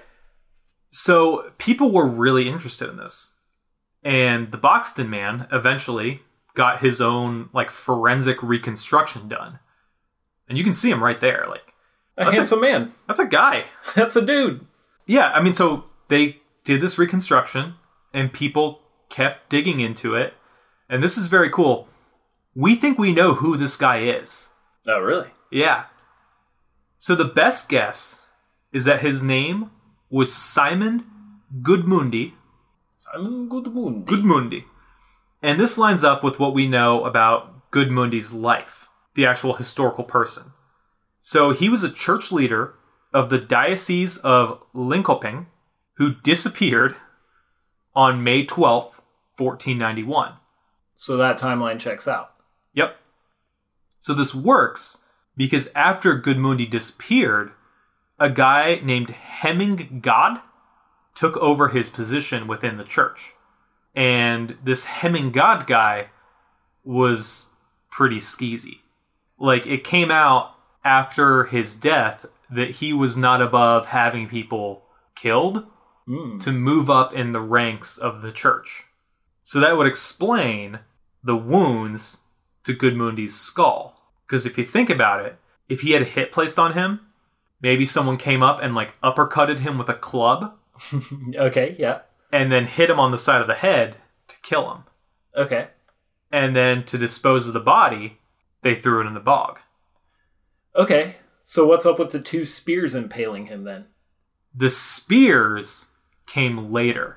Speaker 2: So people were really interested in this. And the Boxton Man eventually got his own, like, forensic reconstruction done. And you can see him right there. Like,
Speaker 1: a handsome man.
Speaker 2: That's a guy.
Speaker 1: That's a dude.
Speaker 2: Yeah, I mean, so they did this reconstruction, and people kept digging into it. And this is very cool. We think we know who this guy is.
Speaker 1: Oh, really?
Speaker 2: Yeah. So the best guess is that his name was Simon Gudmundi.
Speaker 1: Simon Gudmundi.
Speaker 2: Gudmundi. And this lines up with what we know about Gudmundi's life, the actual historical person. So he was a church leader of the Diocese of Linköping who disappeared on May 12th, 1491.
Speaker 1: So that timeline checks out.
Speaker 2: Yep. So this works because after Gudmundi disappeared, a guy named Hemming God took over his position within the church. And this Hemming God guy was pretty skeezy. Like, it came out after his death that he was not above having people killed to move up in the ranks of the church. So that would explain the wounds to Gudmundi's skull. Because if you think about it, if he had a hit placed on him, maybe someone came up and, like, uppercutted him with a club.
Speaker 1: Okay, yeah.
Speaker 2: And then hit him on the side of the head to kill him.
Speaker 1: Okay.
Speaker 2: And then to dispose of the body, they threw it in the bog.
Speaker 1: Okay, so what's up with the 2 spears impaling him then?
Speaker 2: The spears came later.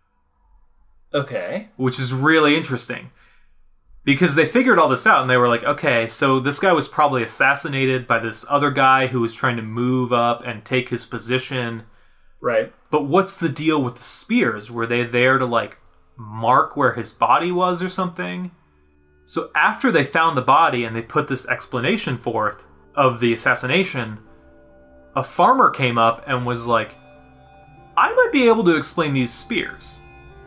Speaker 1: Okay.
Speaker 2: Which is really interesting. Because they figured all this out and they were like, okay, so this guy was probably assassinated by this other guy who was trying to move up and take his position.
Speaker 1: Right.
Speaker 2: But what's the deal with the spears? Were they there to, like, mark where his body was or something? So after they found the body and they put this explanation forth of the assassination, a farmer came up and was like, I might be able to explain these spears.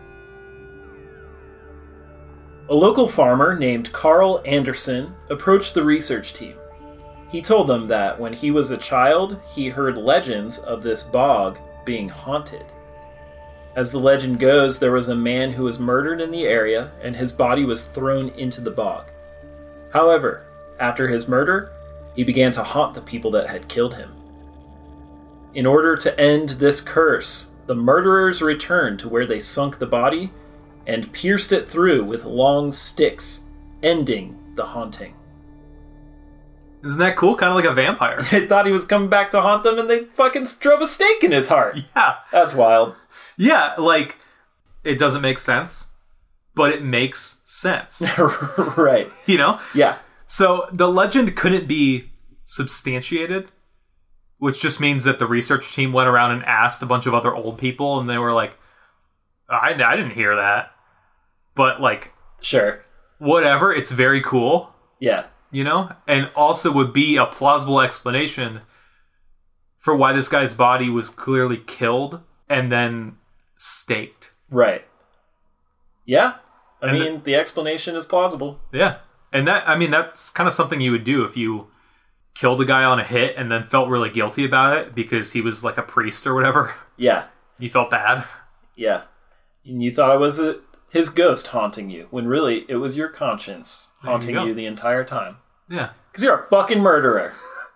Speaker 1: A local farmer named Carl Anderson approached the research team. He told them that when he was a child, he heard legends of this bog being haunted. As the legend goes, there was a man who was murdered in the area and his body was thrown into the bog. However, after his murder, he began to haunt the people that had killed him. In order to end this curse, the murderers returned to where they sunk the body and pierced it through with long sticks, ending the haunting.
Speaker 2: Isn't that cool? Kind of like a vampire.
Speaker 1: They thought he was coming back to haunt them, and they fucking drove a stake in his heart.
Speaker 2: Yeah.
Speaker 1: That's wild.
Speaker 2: Yeah, like, it doesn't make sense, but it makes sense.
Speaker 1: Right.
Speaker 2: You know?
Speaker 1: Yeah.
Speaker 2: So the legend couldn't be substantiated, which just means that the research team went around and asked a bunch of other old people, and they were like, I didn't hear that. But, like,
Speaker 1: Sure.
Speaker 2: whatever, it's very cool,
Speaker 1: Yeah.
Speaker 2: you know? And also would be a plausible explanation for why this guy's body was clearly killed and then staked.
Speaker 1: Right. Yeah. I mean, the explanation is plausible.
Speaker 2: Yeah. And that's kind of something you would do if you killed a guy on a hit and then felt really guilty about it because he was like a priest or whatever.
Speaker 1: Yeah.
Speaker 2: You felt bad.
Speaker 1: Yeah. And you thought it was his ghost haunting you, when really it was your conscience haunting you the entire time.
Speaker 2: Yeah.
Speaker 1: Because you're a fucking murderer.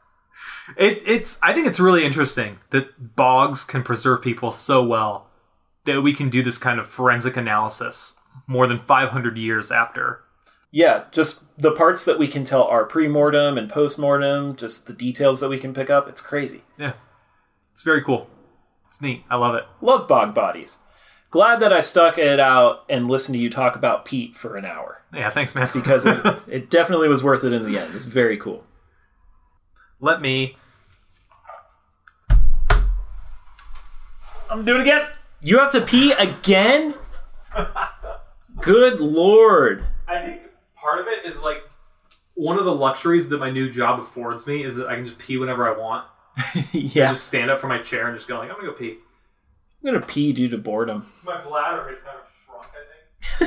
Speaker 2: I think it's really interesting that bogs can preserve people so well that we can do this kind of forensic analysis more than 500 years after.
Speaker 1: Yeah, just the parts that we can tell are pre-mortem and post-mortem, just the details that we can pick up. It's crazy.
Speaker 2: Yeah. It's very cool. It's neat. I love it.
Speaker 1: Love bog bodies. Glad that I stuck it out and listened to you talk about Pete for an hour.
Speaker 2: Yeah, thanks, man.
Speaker 1: Because it definitely was worth it in the end. It's very cool.
Speaker 2: Let me...
Speaker 1: I'm doing it again. You have to pee again? Good Lord.
Speaker 2: I think part of it is like one of the luxuries that my new job affords me is that I can just pee whenever I want.
Speaker 1: Yeah.
Speaker 2: I just stand up from my chair and just go like, I'm gonna go pee.
Speaker 1: I'm going to pee due to boredom.
Speaker 2: So my bladder is kind of shrunk, I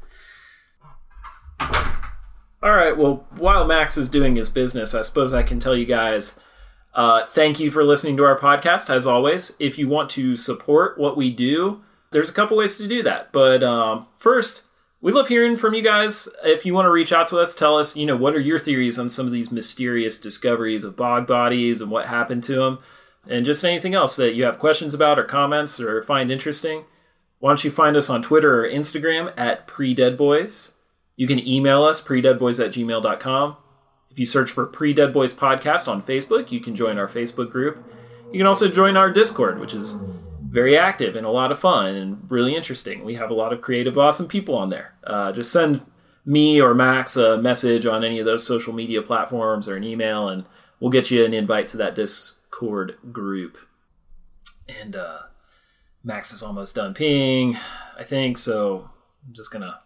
Speaker 2: think.
Speaker 1: All right, well, while Max is doing his business, I suppose I can tell you guys, thank you for listening to our podcast, as always. If you want to support what we do, there's a couple ways to do that. But first, we love hearing from you guys. If you want to reach out to us, tell us, what are your theories on some of these mysterious discoveries of bog bodies and what happened to them, and just anything else that you have questions about or comments or find interesting. Why don't you find us on Twitter or Instagram at PreDeadBoys. You can email us, predeadboys@gmail.com. If you search for Pre-Dead Boys Podcast on Facebook, you can join our Facebook group. You can also join our Discord, which is very active and a lot of fun and really interesting. We have a lot of creative, awesome people on there. Just send me or Max a message on any of those social media platforms or an email, and we'll get you an invite to that Discord group. And Max is almost done peeing, I think, so I'm just gonna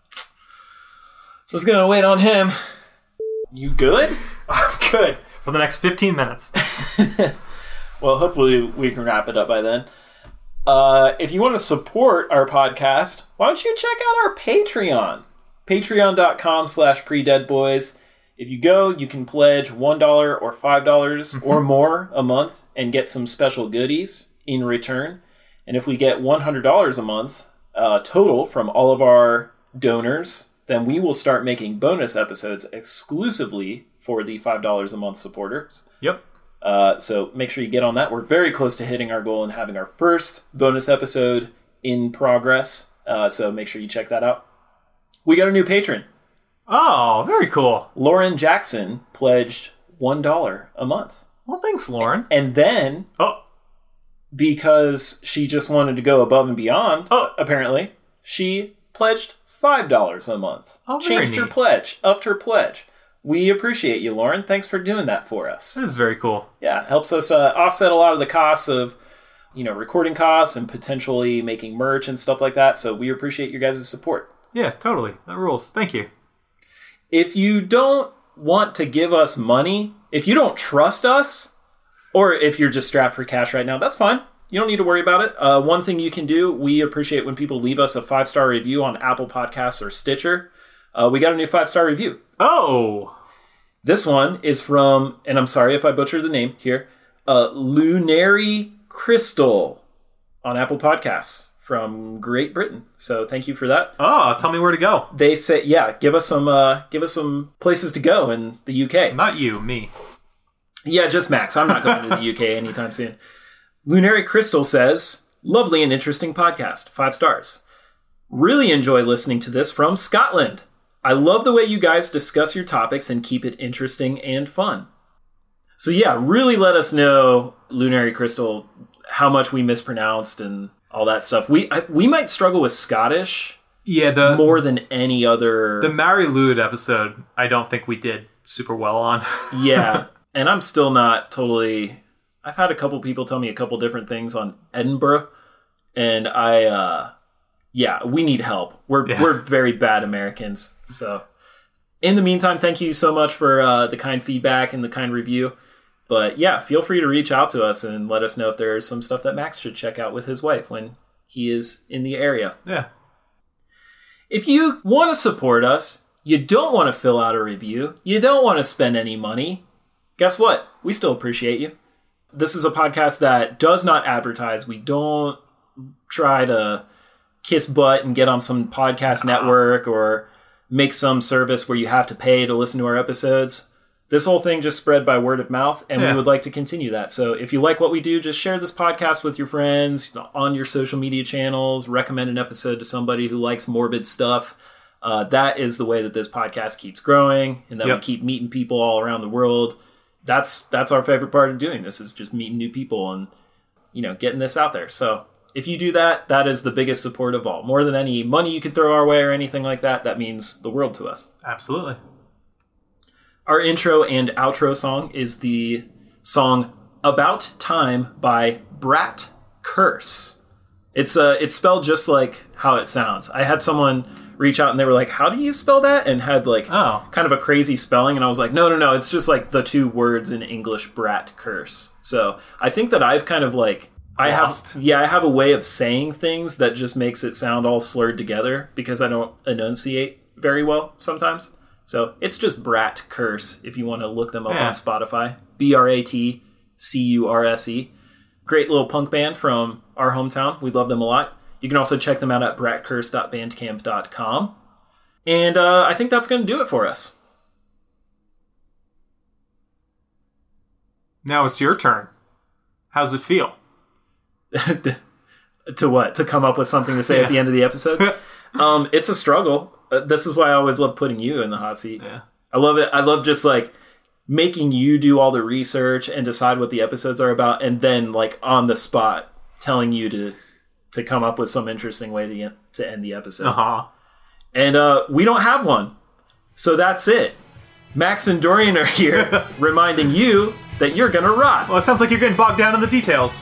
Speaker 1: wait on him. You good?
Speaker 2: I'm good for the next 15 minutes.
Speaker 1: Well, hopefully we can wrap it up by then. If you want to support our podcast, why don't you check out our Patreon? Patreon.com/PreDeadBoys. If you go, you can pledge $1 or $5 or more a month and get some special goodies in return. And if we get $100 a month total from all of our donors, then we will start making bonus episodes exclusively for the $5 a month supporters.
Speaker 2: Yep.
Speaker 1: So make sure you get on that. We're very close to hitting our goal and having our first bonus episode in progress. So make sure you check that out. We got a new patron.
Speaker 2: Oh, very cool.
Speaker 1: Lauren Jackson pledged $1 a month.
Speaker 2: Well, thanks, Lauren.
Speaker 1: And then, because she just wanted to go above and beyond, apparently, she pledged $5 a month.
Speaker 2: Oh, very
Speaker 1: Changed her
Speaker 2: neat.
Speaker 1: pledge, upped her pledge. We appreciate you, Lauren. Thanks for doing that for us.
Speaker 2: This is very cool.
Speaker 1: Yeah, helps us offset a lot of the costs of, recording costs and potentially making merch and stuff like that. So we appreciate your guys' support.
Speaker 2: Yeah, totally. That rules. Thank you.
Speaker 1: If you don't want to give us money, if you don't trust us, or if you're just strapped for cash right now, that's fine. You don't need to worry about it. One thing you can do, we appreciate when people leave us a 5-star review on Apple Podcasts or Stitcher. We got a new 5-star review.
Speaker 2: Oh!
Speaker 1: This one is from, and I'm sorry if I butchered the name here, Lunary Crystal on Apple Podcasts from Great Britain. So thank you for that.
Speaker 2: Oh, tell me where to go.
Speaker 1: They say, give us some places to go in the UK.
Speaker 2: Not you, me.
Speaker 1: Yeah, just Max. I'm not going to the UK anytime soon. Lunary Crystal says, Lovely and interesting podcast. 5 stars. Really enjoy listening to this from Scotland. I love the way you guys discuss your topics and keep it interesting and fun. So yeah, really let us know, Lunary Crystal, how much we mispronounced and all that stuff. We might struggle with Scottish more than any other.
Speaker 2: The Mary Lwyd episode, I don't think we did super well on.
Speaker 1: Yeah, and I'm still not totally... I've had a couple people tell me a couple different things on Edinburgh, and we need help. We're very bad Americans. So in the meantime, thank you so much for the kind feedback and the kind review. But yeah, feel free to reach out to us and let us know if there's some stuff that Max should check out with his wife when he is in the area.
Speaker 2: Yeah.
Speaker 1: If you want to support us, you don't want to fill out a review, you don't want to spend any money, guess what? We still appreciate you. This is a podcast that does not advertise. We don't try to kiss butt and get on some podcast network or make some service where you have to pay to listen to our episodes. This whole thing just spread by word of mouth, and we would like to continue that. So if you like what we do, just share this podcast with your friends on your social media channels, recommend an episode to somebody who likes morbid stuff. That is the way that this podcast keeps growing, and that we keep meeting people all around the world. That's our favorite part of doing this, is just meeting new people and, getting this out there. So if you do that, that is the biggest support of all. More than any money you could throw our way or anything like that, that means the world to us.
Speaker 2: Absolutely.
Speaker 1: Our intro and outro song is the song About Time by Brat Curse. It's spelled just like how it sounds. I had someone reach out and they were like, how do you spell that? And had kind of a crazy spelling. And I was like, no. It's just like the 2 words in English, Brat Curse. So I think that I've kind of I have a way of saying things that just makes it sound all slurred together because I don't enunciate very well sometimes. So it's just Brat Curse if you want to look them up on Spotify. BRATCURSE. Great little punk band from our hometown. We love them a lot. You can also check them out at bratcurse.bandcamp.com. And I think that's going to do it for us.
Speaker 2: Now it's your turn. How's it feel?
Speaker 1: To what? To come up with something to say at the end of the episode? It's a struggle. This is why I always love putting you in the hot seat.
Speaker 2: Yeah.
Speaker 1: I love it. I love just making you do all the research and decide what the episodes are about, and then on the spot telling you to come up with some interesting way to end the episode.
Speaker 2: Uh-huh.
Speaker 1: And we don't have one. So that's it. Max and Dorian are here reminding you that you're going to rot.
Speaker 2: Well, it sounds like you're getting bogged down in the details.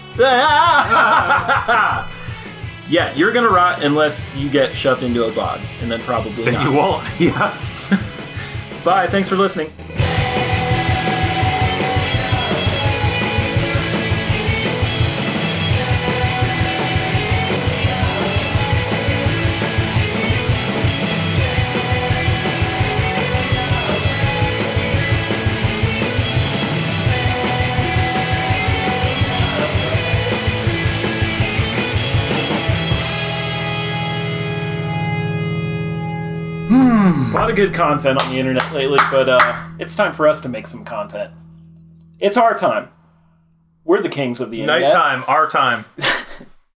Speaker 1: Yeah, you're going to rot unless you get shoved into a bog, and then probably
Speaker 2: then
Speaker 1: not.
Speaker 2: You won't. Yeah.
Speaker 1: Bye. Thanks for listening. A lot of good content on the internet lately, but it's time for us to make some content. It's our time. We're the kings of the internet.
Speaker 2: Nighttime, our time.